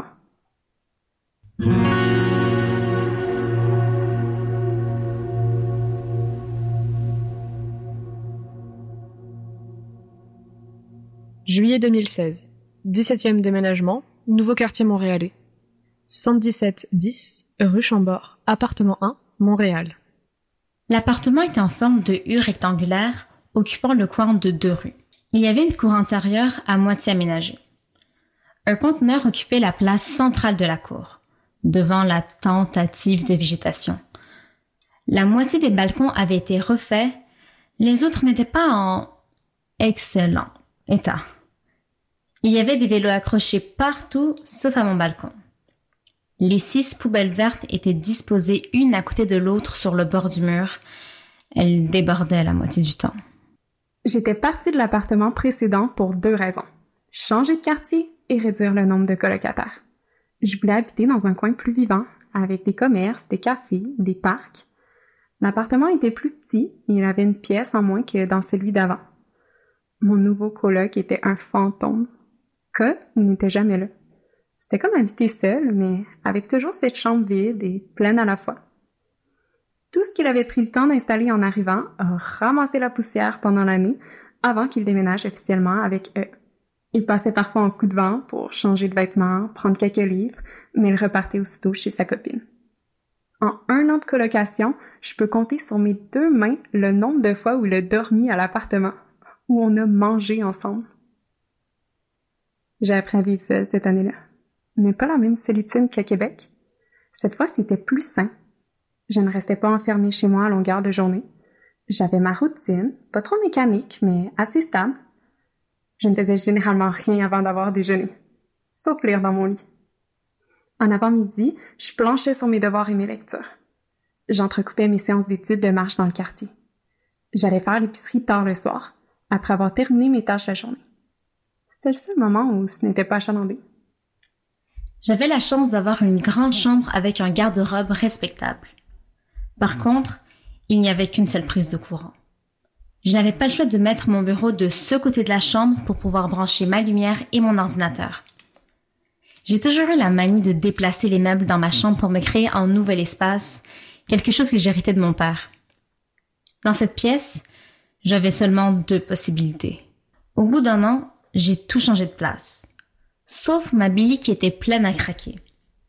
Juillet deux mille seize. dix-septième déménagement, nouveau quartier montréalais. soixante-dix-sept dix, rue Chambord, appartement un, Montréal. L'appartement était en forme de U rectangulaire, occupant le coin de deux rues. Il y avait une cour intérieure à moitié aménagée. Un conteneur occupait la place centrale de la cour, devant la tentative de végétation. La moitié des balcons avaient été refaits, les autres n'étaient pas en excellent état. Il y avait des vélos accrochés partout, sauf à mon balcon. Les six poubelles vertes étaient disposées une à côté de l'autre sur le bord du mur. Elles débordaient la moitié du temps. J'étais partie de l'appartement précédent pour deux raisons. Changer de quartier et réduire le nombre de colocataires. Je voulais habiter dans un coin plus vivant, avec des commerces, des cafés, des parcs. L'appartement était plus petit et il avait une pièce en moins que dans celui d'avant. Mon nouveau coloc était un fantôme. K n'était jamais là. C'était comme habiter seul, mais avec toujours cette chambre vide et pleine à la fois. Tout ce qu'il avait pris le temps d'installer en arrivant a ramassé la poussière pendant l'année avant qu'il déménage officiellement avec eux. Il passait parfois en coup de vent pour changer de vêtements, prendre quelques livres, mais il repartait aussitôt chez sa copine. En un an de colocation, je peux compter sur mes deux mains le nombre de fois où il a dormi à l'appartement, où on a mangé ensemble. J'ai appris à vivre seule cette année-là. Mais pas la même solitude qu'à Québec. Cette fois, c'était plus sain. Je ne restais pas enfermée chez moi à longueur de journée. J'avais ma routine, pas trop mécanique, mais assez stable. Je ne faisais généralement rien avant d'avoir déjeuné, sauf lire dans mon lit. En avant-midi, je planchais sur mes devoirs et mes lectures. J'entrecoupais mes séances d'études de marche dans le quartier. J'allais faire l'épicerie tard le soir, après avoir terminé mes tâches la journée. C'était le seul moment où ce n'était pas achalandé. J'avais la chance d'avoir une grande chambre avec un garde-robe respectable. Par contre, il n'y avait qu'une seule prise de courant. Je n'avais pas le choix de mettre mon bureau de ce côté de la chambre pour pouvoir brancher ma lumière et mon ordinateur. J'ai toujours eu la manie de déplacer les meubles dans ma chambre pour me créer un nouvel espace, quelque chose que j'héritais de mon père. Dans cette pièce, j'avais seulement deux possibilités. Au bout d'un an, j'ai tout changé de place, sauf ma Billy qui était pleine à craquer.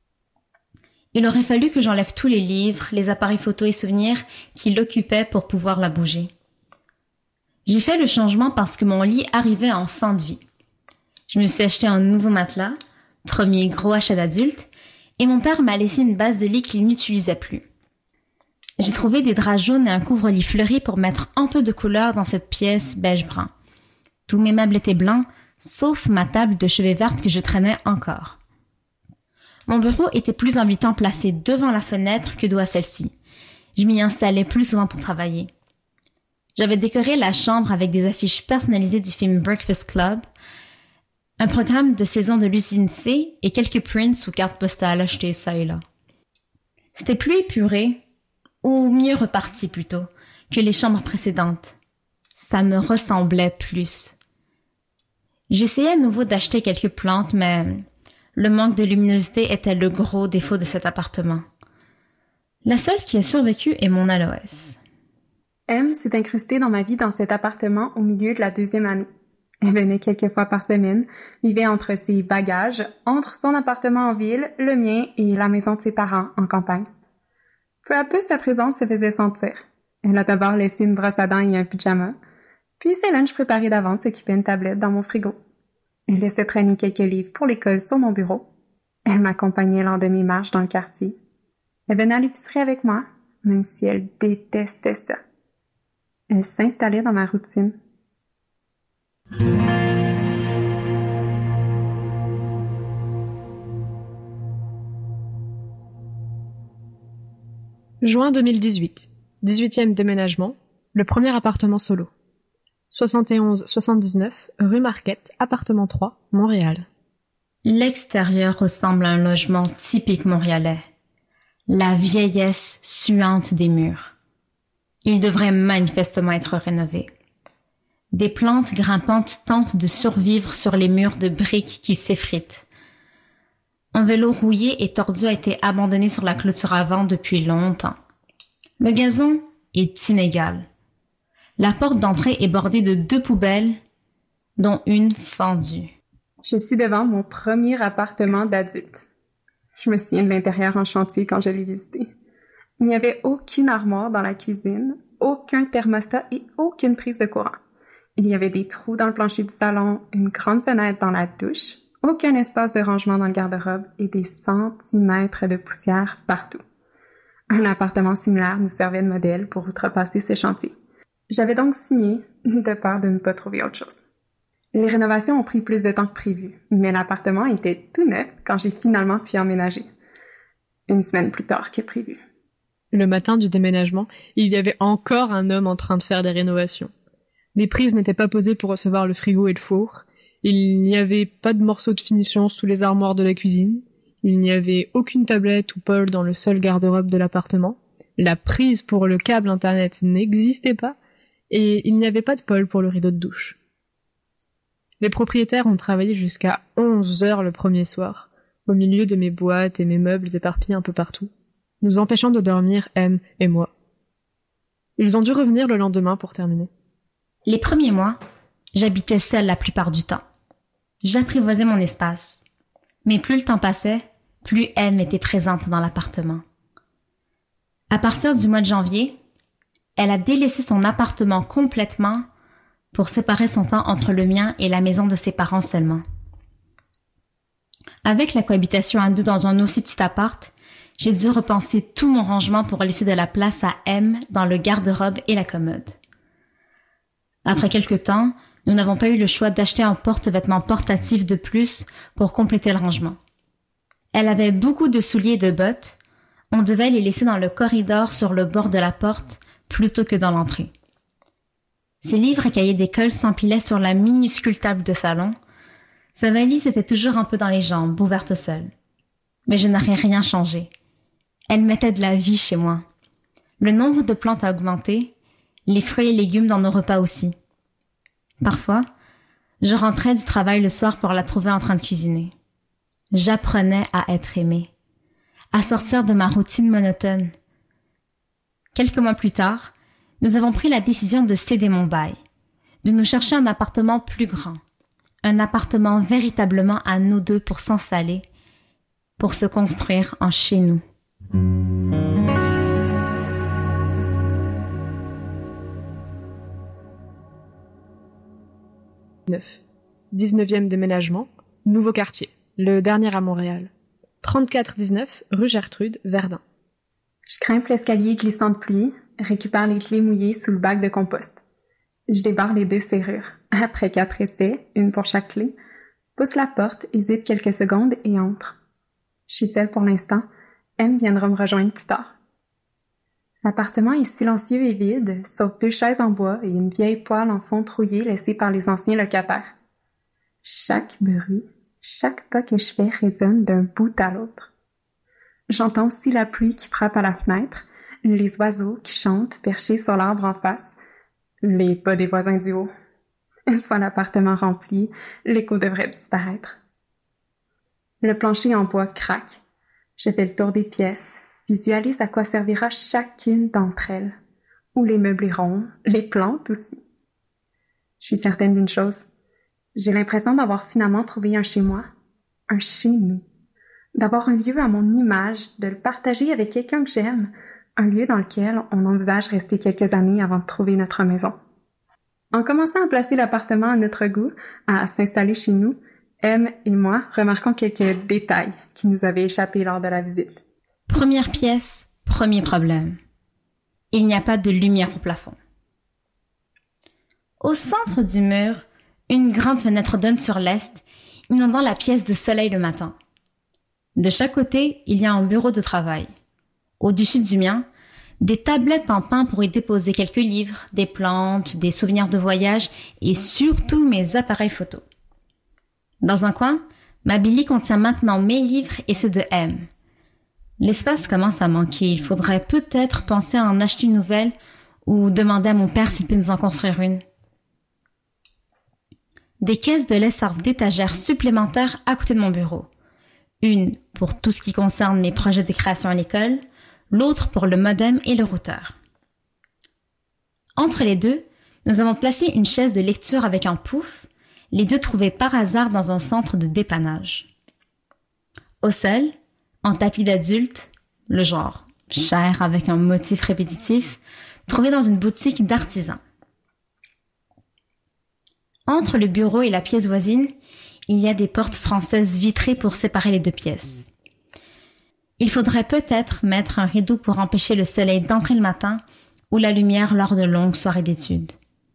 Il aurait fallu que j'enlève tous les livres, les appareils photos et souvenirs qui l'occupaient pour pouvoir la bouger. J'ai fait le changement parce que mon lit arrivait en fin de vie. Je me suis acheté un nouveau matelas, premier gros achat d'adulte, et mon père m'a laissé une base de lit qu'il n'utilisait plus. J'ai trouvé des draps jaunes et un couvre-lit fleuri pour mettre un peu de couleur dans cette pièce beige-brun. Tous mes meubles étaient blancs, sauf ma table de chevet verte que je traînais encore. Mon bureau était plus invitant placé devant la fenêtre que dos à celle-ci. Je m'y installais plus souvent pour travailler. J'avais décoré la chambre avec des affiches personnalisées du film Breakfast Club, un programme de saison de l'usine C et quelques prints ou cartes postales achetées ça et là. C'était plus épuré, ou mieux reparti plutôt, que les chambres précédentes. Ça me ressemblait plus. J'essayais à nouveau d'acheter quelques plantes, mais le manque de luminosité était le gros défaut de cet appartement. La seule qui a survécu est mon aloès. Elle s'est incrustée dans ma vie dans cet appartement au milieu de la deuxième année. Elle venait quelques fois par semaine, vivait entre ses bagages, entre son appartement en ville, le mien et la maison de ses parents en campagne. Peu à peu, sa présence se faisait sentir. Elle a d'abord laissé une brosse à dents et un pyjama, puis ses lunchs préparés d'avance s'occupaient une tablette dans mon frigo. Elle laissait traîner quelques livres pour l'école sur mon bureau. Elle m'accompagnait lors de mes marches dans le quartier. Elle venait à l'épicerie avec moi, même si elle détestait ça. Elle s'installait dans ma routine. Juin deux mille dix-huit. dix-huitième déménagement. Le premier appartement solo. soixante et onze soixante-dix-neuf, rue Marquette, appartement trois, Montréal. L'extérieur ressemble à un logement typique montréalais. La vieillesse suante des murs. Il devrait manifestement être rénové. Des plantes grimpantes tentent de survivre sur les murs de briques qui s'effritent. Un vélo rouillé et tordu a été abandonné sur la clôture avant depuis longtemps. Le gazon est inégal. La porte d'entrée est bordée de deux poubelles, dont une fendue. Je suis devant mon premier appartement d'adulte. Je me souviens de l'intérieur en chantier quand je l'ai visité. Il n'y avait aucune armoire dans la cuisine, aucun thermostat et aucune prise de courant. Il y avait des trous dans le plancher du salon, une grande fenêtre dans la douche, aucun espace de rangement dans le garde-robe et des centimètres de poussière partout. Un appartement similaire nous servait de modèle pour outrepasser ces chantiers. J'avais donc signé de peur de ne pas trouver autre chose. Les rénovations ont pris plus de temps que prévu, mais l'appartement était tout neuf quand j'ai finalement pu emménager. Une semaine plus tard que prévu. Le matin du déménagement, il y avait encore un homme en train de faire des rénovations. Les prises n'étaient pas posées pour recevoir le frigo et le four. Il n'y avait pas de morceaux de finition sous les armoires de la cuisine. Il n'y avait aucune tablette ou pôle dans le seul garde-robe de l'appartement. La prise pour le câble internet n'existait pas. Et il n'y avait pas de pôle pour le rideau de douche. Les propriétaires ont travaillé jusqu'à onze heures le premier soir, au milieu de mes boîtes et mes meubles éparpillés un peu partout, nous empêchant de dormir, M et moi. Ils ont dû revenir le lendemain pour terminer. Les premiers mois, j'habitais seule la plupart du temps. J'apprivoisais mon espace. Mais plus le temps passait, plus M était présente dans l'appartement. À partir du mois de janvier, elle a délaissé son appartement complètement pour séparer son temps entre le mien et la maison de ses parents seulement. Avec la cohabitation à deux dans un aussi petit appart, j'ai dû repenser tout mon rangement pour laisser de la place à M dans le garde-robe et la commode. Après quelque temps, nous n'avons pas eu le choix d'acheter un porte-vêtements portatif de plus pour compléter le rangement. Elle avait beaucoup de souliers et de bottes. On devait les laisser dans le corridor sur le bord de la porte plutôt que dans l'entrée. Ses livres et cahiers d'école s'empilaient sur la minuscule table de salon. Sa valise était toujours un peu dans les jambes, ouverte au sol. Mais je n'aurais rien changé. Elle mettait de la vie chez moi. Le nombre de plantes a augmenté, les fruits et légumes dans nos repas aussi. Parfois, je rentrais du travail le soir pour la trouver en train de cuisiner. J'apprenais à être aimée, à sortir de ma routine monotone. Quelques mois plus tard, nous avons pris la décision de céder mon bail, de nous chercher un appartement plus grand, un appartement véritablement à nous deux pour s'installer, pour se construire en chez nous. dix-neuvième déménagement, nouveau quartier, le dernier à Montréal. trente-quatre dix-neuf, rue Gertrude, Verdun. Je grimpe l'escalier glissant de pluie, récupère les clés mouillées sous le bac de compost. Je débarre les deux serrures. Après quatre essais, une pour chaque clé, pousse la porte, hésite quelques secondes et entre. Je suis seule pour l'instant. M viendra me rejoindre plus tard. L'appartement est silencieux et vide, sauf deux chaises en bois et une vieille poêle en fonte rouillée laissée par les anciens locataires. Chaque bruit, chaque pas que je fais résonne d'un bout à l'autre. J'entends aussi la pluie qui frappe à la fenêtre, les oiseaux qui chantent perchés sur l'arbre en face, les pas des voisins du haut. Une fois l'appartement rempli, l'écho devrait disparaître. Le plancher en bois craque. Je fais le tour des pièces, visualise à quoi servira chacune d'entre elles, où les meubles iront, les plantes aussi. Je suis certaine d'une chose, J'ai l'impression d'avoir finalement trouvé un chez-moi, un chez-nous, d'avoir un lieu à mon image, de le partager avec quelqu'un que j'aime, un lieu dans lequel on envisage rester quelques années avant de trouver notre maison. En commençant à placer l'appartement à notre goût, à s'installer chez nous, Em et moi remarquons quelques détails qui nous avaient échappé lors de la visite. Première pièce, premier problème. Il n'y a pas de lumière au plafond. Au centre du mur, une grande fenêtre donne sur l'est, inondant la pièce de soleil le matin. De chaque côté, il y a un bureau de travail. Au-dessus du mien, des tablettes en pain pour y déposer quelques livres, des plantes, des souvenirs de voyage et surtout mes appareils photos. Dans un coin, ma Billy contient maintenant mes livres et ceux de M. L'espace commence à manquer, il faudrait peut-être penser à en acheter une nouvelle ou demander à mon père s'il peut nous en construire une. Des caisses de lait servent d'étagères supplémentaires à côté de mon bureau. Une pour tout ce qui concerne mes projets de création à l'école, l'autre pour le modem et le routeur. Entre les deux, nous avons placé une chaise de lecture avec un pouf, les deux trouvés par hasard dans un centre de dépannage. Au sol, en tapis d'adulte, le genre cher avec un motif répétitif, trouvé dans une boutique d'artisans. Entre le bureau et la pièce voisine, il y a des portes françaises vitrées pour séparer les deux pièces. Il faudrait peut-être mettre un rideau pour empêcher le soleil d'entrer le matin ou la lumière lors de longues soirées d'études.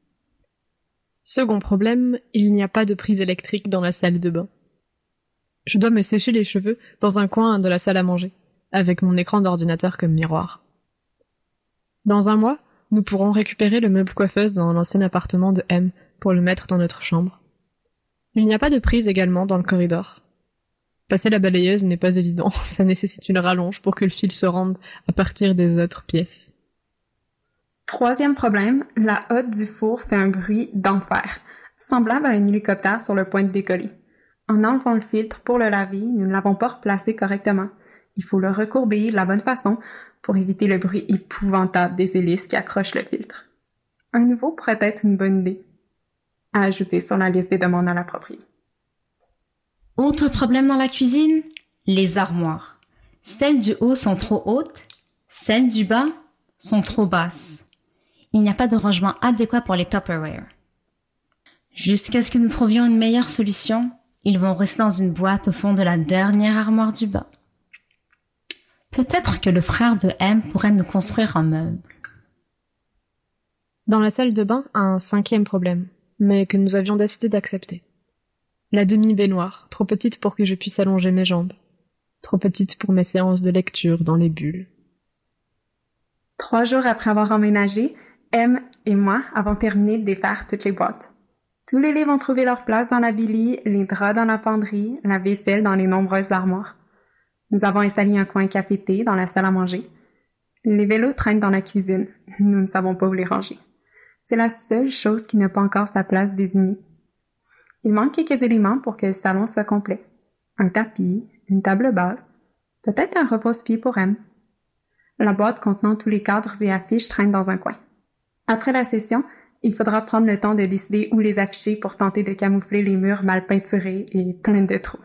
Second problème, il n'y a pas de prise électrique dans la salle de bain. Je dois me sécher les cheveux dans un coin de la salle à manger, avec mon écran d'ordinateur comme miroir. Dans un mois, nous pourrons récupérer le meuble coiffeuse dans l'ancien appartement de M pour le mettre dans notre chambre. Il n'y a pas de prise également dans le corridor. Passer la balayeuse n'est pas évident, ça nécessite une rallonge pour que le fil se rende à partir des autres pièces. Troisième problème, la hotte du four fait un bruit d'enfer, semblable à un hélicoptère sur le point de décoller. En enlevant le filtre pour le laver, nous ne l'avons pas replacé correctement. Il faut le recourber de la bonne façon pour éviter le bruit épouvantable des hélices qui accrochent le filtre. Un nouveau pourrait être une bonne idée à ajouter sur la liste des demandes à l'approprié. Autre problème dans la cuisine, les armoires. Celles du haut sont trop hautes, celles du bas sont trop basses. Il n'y a pas de rangement adéquat pour les Tupperware. Jusqu'à ce que nous trouvions une meilleure solution, ils vont rester dans une boîte au fond de la dernière armoire du bas. Peut-être que le frère de M pourrait nous construire un meuble. Dans la salle de bain, un cinquième problème, mais que nous avions décidé d'accepter. La demi-baignoire, trop petite pour que je puisse allonger mes jambes. Trop petite pour mes séances de lecture dans les bulles. Trois jours après avoir emménagé, M et moi avons terminé de défaire toutes les boîtes. Tous les livres ont trouvé leur place dans la Billy, les draps dans la penderie, la vaisselle dans les nombreuses armoires. Nous avons installé un coin café-thé dans la salle à manger. Les vélos traînent dans la cuisine. Nous ne savons pas où les ranger. C'est la seule chose qui n'a pas encore sa place désignée. Il manque quelques éléments pour que le salon soit complet. Un tapis, une table basse, peut-être un repose-pied pour M. La boîte contenant tous les cadres et affiches traîne dans un coin. Après la session, il faudra prendre le temps de décider où les afficher pour tenter de camoufler les murs mal peinturés et pleins de trous.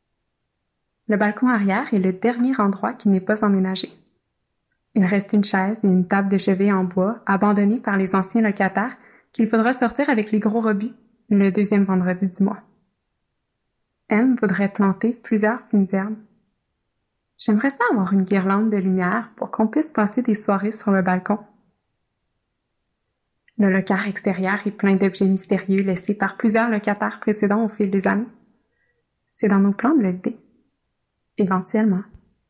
Le balcon arrière est le dernier endroit qui n'est pas emménagé. Il reste une chaise et une table de chevet en bois abandonnée par les anciens locataires qu'il faudra sortir avec les gros rebuts le deuxième vendredi du mois. M voudrait planter plusieurs fines herbes. J'aimerais ça avoir une guirlande de lumière pour qu'on puisse passer des soirées sur le balcon. Le local extérieur est plein d'objets mystérieux laissés par plusieurs locataires précédents au fil des années. C'est dans nos plans de le vider. Éventuellement.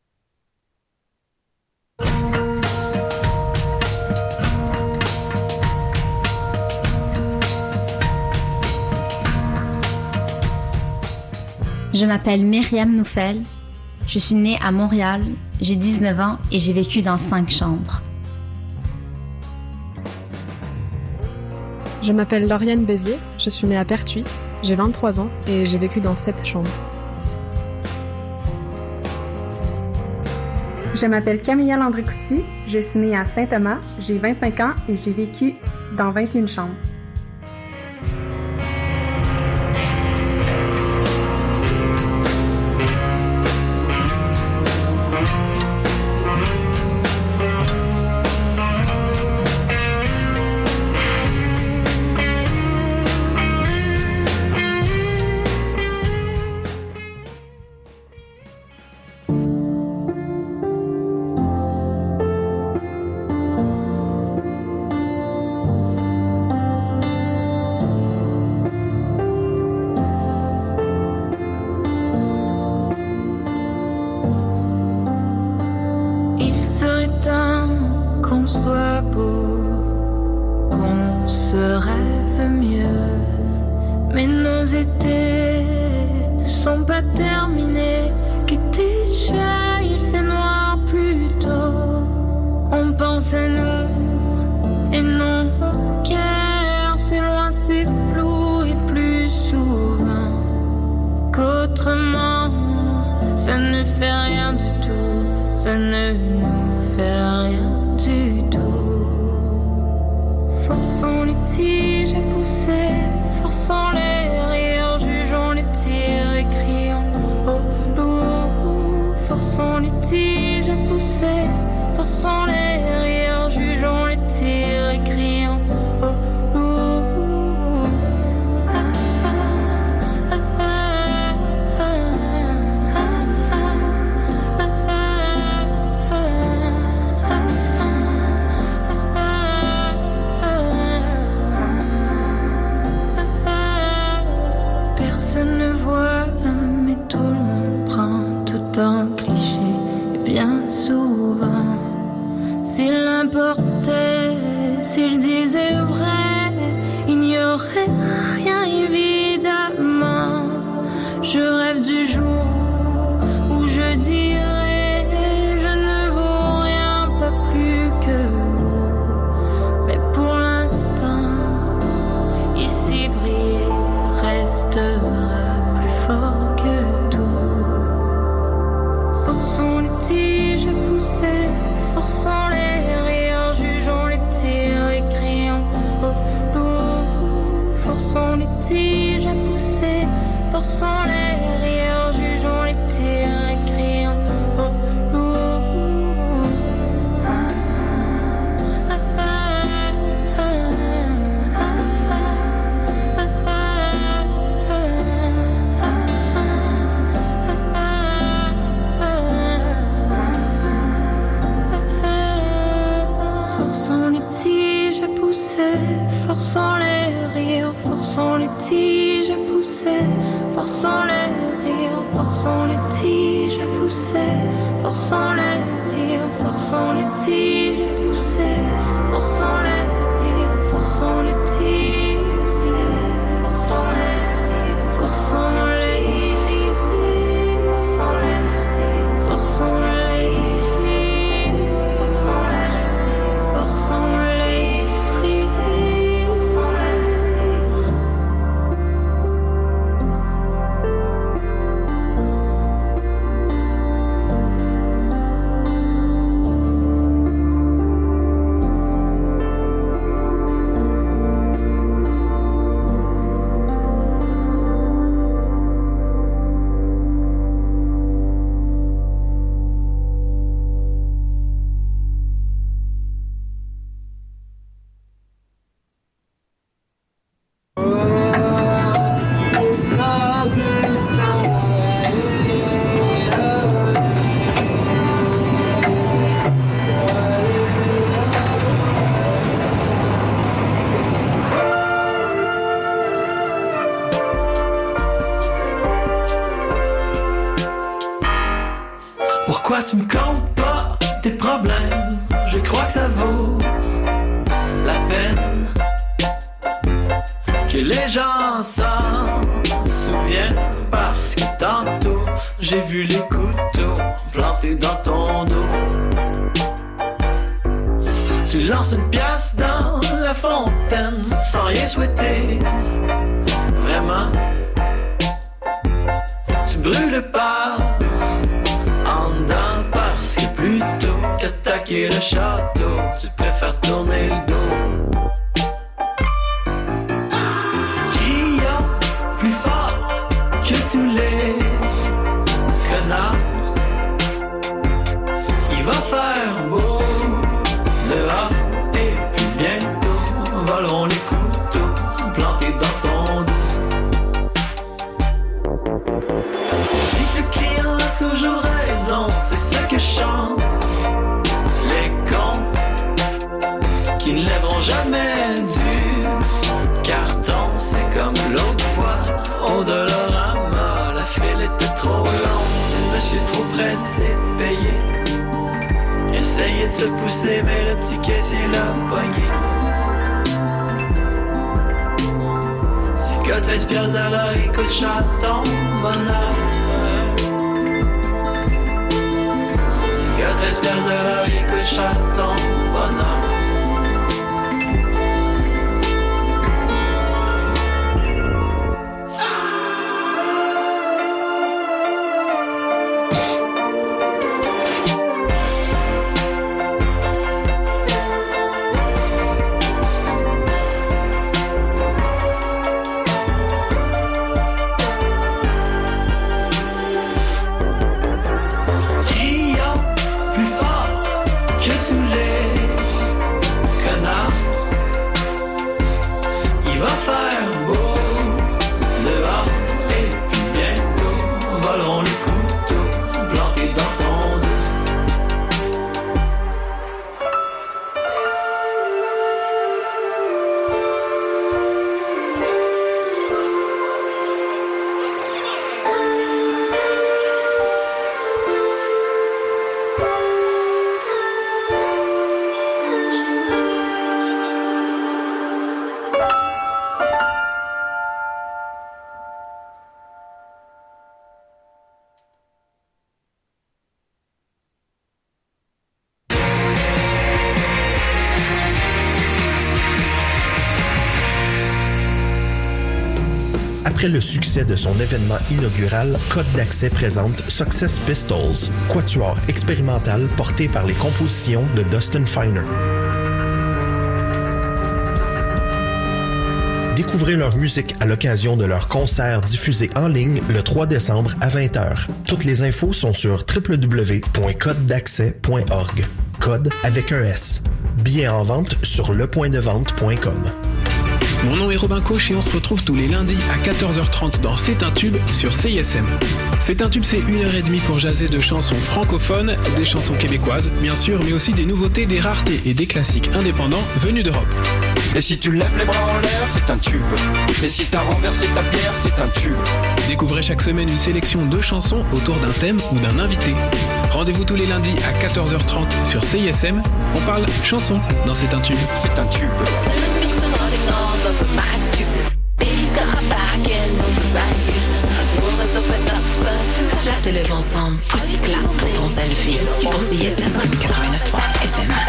Je m'appelle Myriam Noufel. Je suis née à Montréal, j'ai dix-neuf ans et j'ai vécu dans cinq chambres. Je m'appelle Lauriane Bézier, je suis née à Pertuis, j'ai vingt-trois ans et j'ai vécu dans sept chambres. Je m'appelle Camilla Landry-Couty, je suis née à Saint-Thomas, j'ai vingt-cinq ans et j'ai vécu dans vingt et une chambres. rêve mieux. Mais nos étés ne sont pas terminés, que déjà il fait noir plus tôt. On pense à nous et non au cœur, c'est loin, c'est flou et plus souvent qu'autrement. Ça ne fait rien du tout, ça ne nous fait rien du tout. Forçons les tiges à pousser, forçons les rires, jugeons les tirs et crions oh loup. Forçons les tiges à pousser, forçons les rires, jugeons les tirs et crions oh loup. Personne ne voit, mais tout le monde prend tout en cliché. Et bien souvent, s'il importait, s'il disait vrai, il n'y aurait rien évidemment. Je rêve du jour où je dirais je ne vaux rien, pas plus que vous. Mais pour l'instant, ici briller restera plus fort que tout. Forçons les tiges à pousser, forçons les rires, jugeons les tirs et crions oh loup. Forçons les tiges à pousser, forçons les rires, jugeons les tirs et crions oh loup. Forçons les tiges à pousser, forçons les rires, forçons les tiges à pousser, forçons les rires, forçons les tiges à pousser, forçons les rires, forçons les tiges à pousser, forçons les rires, forçons les tiges à pousser, forçons les rires, forçons les rires, forçons les rires, forçons les tiges, forçons les rires, forçons les rires, forçons les rires. Pourquoi tu me comptes pas tes problèmes? Je crois que ça vaut la peine que les gens s'en souviennent, parce que tantôt j'ai vu les couteaux plantés dans ton dos. Tu lances une pièce dans la fontaine sans rien souhaiter, vraiment. Tu brûles pas en dedans, parce que plutôt qu'attaquer le château, tu préfères tourner le dos. Criant plus fort que tous les connards, il va faire beau dehors, et puis bientôt voleront les couteaux plantés dans ton dos. On dit que le client a toujours raison, c'est ça que chantent les cons qui ne lèveront jamais du carton. C'est comme l'autre fois au Dolorama, la file était trop longue, le monsieur trop pressé de payer. Essayait de se pousser, mais le petit caissier l'a pogné. gars treize piastres à l'heure, écoute, j'attends bonheur. Si gars treize piastres à l'heure, écoute, j'attends bonheur. Après le succès de son événement inaugural, Code d'Accès présente Success Pistols, quatuor expérimental porté par les compositions de Dustin Finer. Découvrez leur musique à l'occasion de leur concert diffusé en ligne le trois décembre à vingt heures. Toutes les infos sont sur w w w point code d'accès point org. Code avec un S. Billets en vente sur le point de vente point com. Mon nom est Robin Coche et on se retrouve tous les lundis à quatorze heures trente dans C'est un tube sur C I S M. C'est un tube, c'est une heure et demie pour jaser de chansons francophones, des chansons québécoises, bien sûr, mais aussi des nouveautés, des raretés et des classiques indépendants venus d'Europe. Et si tu lèves les bras en l'air, c'est un tube. Et si t'as renversé ta bière, c'est un tube. Découvrez chaque semaine une sélection de chansons autour d'un thème ou d'un invité. Rendez-vous tous les lundis à quatorze heures trente sur C I S M. On parle chansons dans C'est un tube. C'est un tube. Slap te lève ensemble, poussy clap pour ton selfie. Tu pour C I S M quatre-vingt-neuf point trois F M.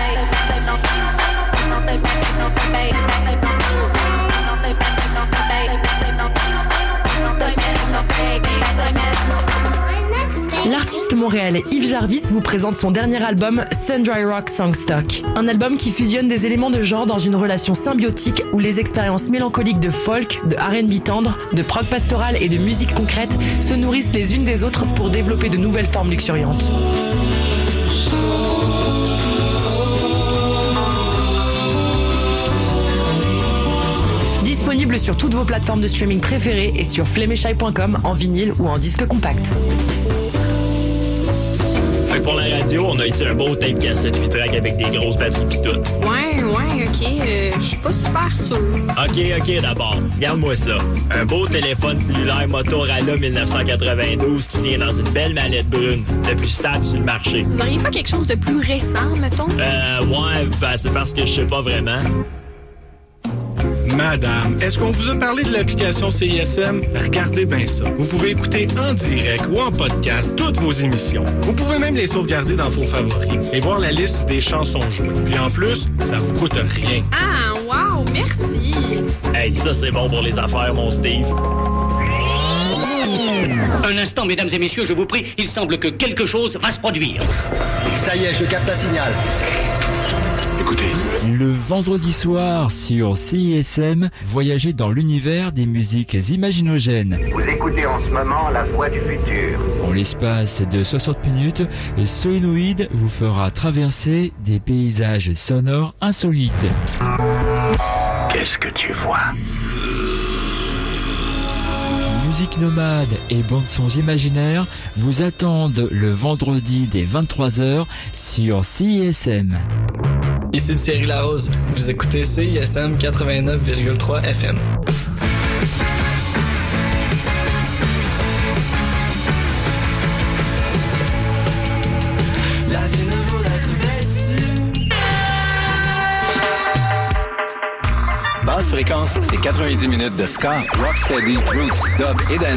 L'artiste montréalais Yves Jarvis vous présente son dernier album Sundry Rock Songstock. Un album qui fusionne des éléments de genre dans une relation symbiotique où les expériences mélancoliques de folk, de R and B tendre, de prog pastoral et de musique concrète se nourrissent les unes des autres pour développer de nouvelles formes luxuriantes. Disponible sur toutes vos plateformes de streaming préférées et sur flemeshai point com en vinyle ou en disque compact. Pour la radio, on a ici un beau tape cassette huit tracks avec des grosses batteries pis tout. Ouais, ouais, ok. Euh, Je suis pas super sûr. Ok, ok, d'abord. Regarde-moi ça. Un beau téléphone cellulaire Motorola dix-neuf cent quatre-vingt-douze qui vient dans une belle mallette brune, le plus stable sur le marché. Vous auriez pas quelque chose de plus récent, mettons? Euh, ouais, ben, c'est parce que je sais pas vraiment. Madame, est-ce qu'on vous a parlé de l'application C I S M? Regardez bien ça. Vous pouvez écouter en direct ou en podcast toutes vos émissions. Vous pouvez même les sauvegarder dans vos favoris et voir la liste des chansons jouées. Puis en plus, ça vous coûte rien. Ah, wow, merci! Hey, ça c'est bon pour les affaires, mon Steve. Un instant, mesdames et messieurs, je vous prie, il semble que quelque chose va se produire. Ça y est, je capte un signal. Écoutez. Le vendredi soir sur C I S M, voyagez dans l'univers des musiques imaginogènes. Vous écoutez en ce moment la voix du futur. En l'espace de soixante minutes, Solenoid vous fera traverser des paysages sonores insolites. Qu'est-ce que tu vois? Musique nomade et bandes-sons imaginaires vous attendent le vendredi dès vingt-trois heures sur C I S M. Ici Thierry Larose, vous écoutez C I S M quatre-vingt-neuf virgule trois F M. La vie ne vaut d'être belle dessus. Bon, Basse fréquence, c'est quatre-vingt-dix minutes de ska, rocksteady, roots, dub et dancehall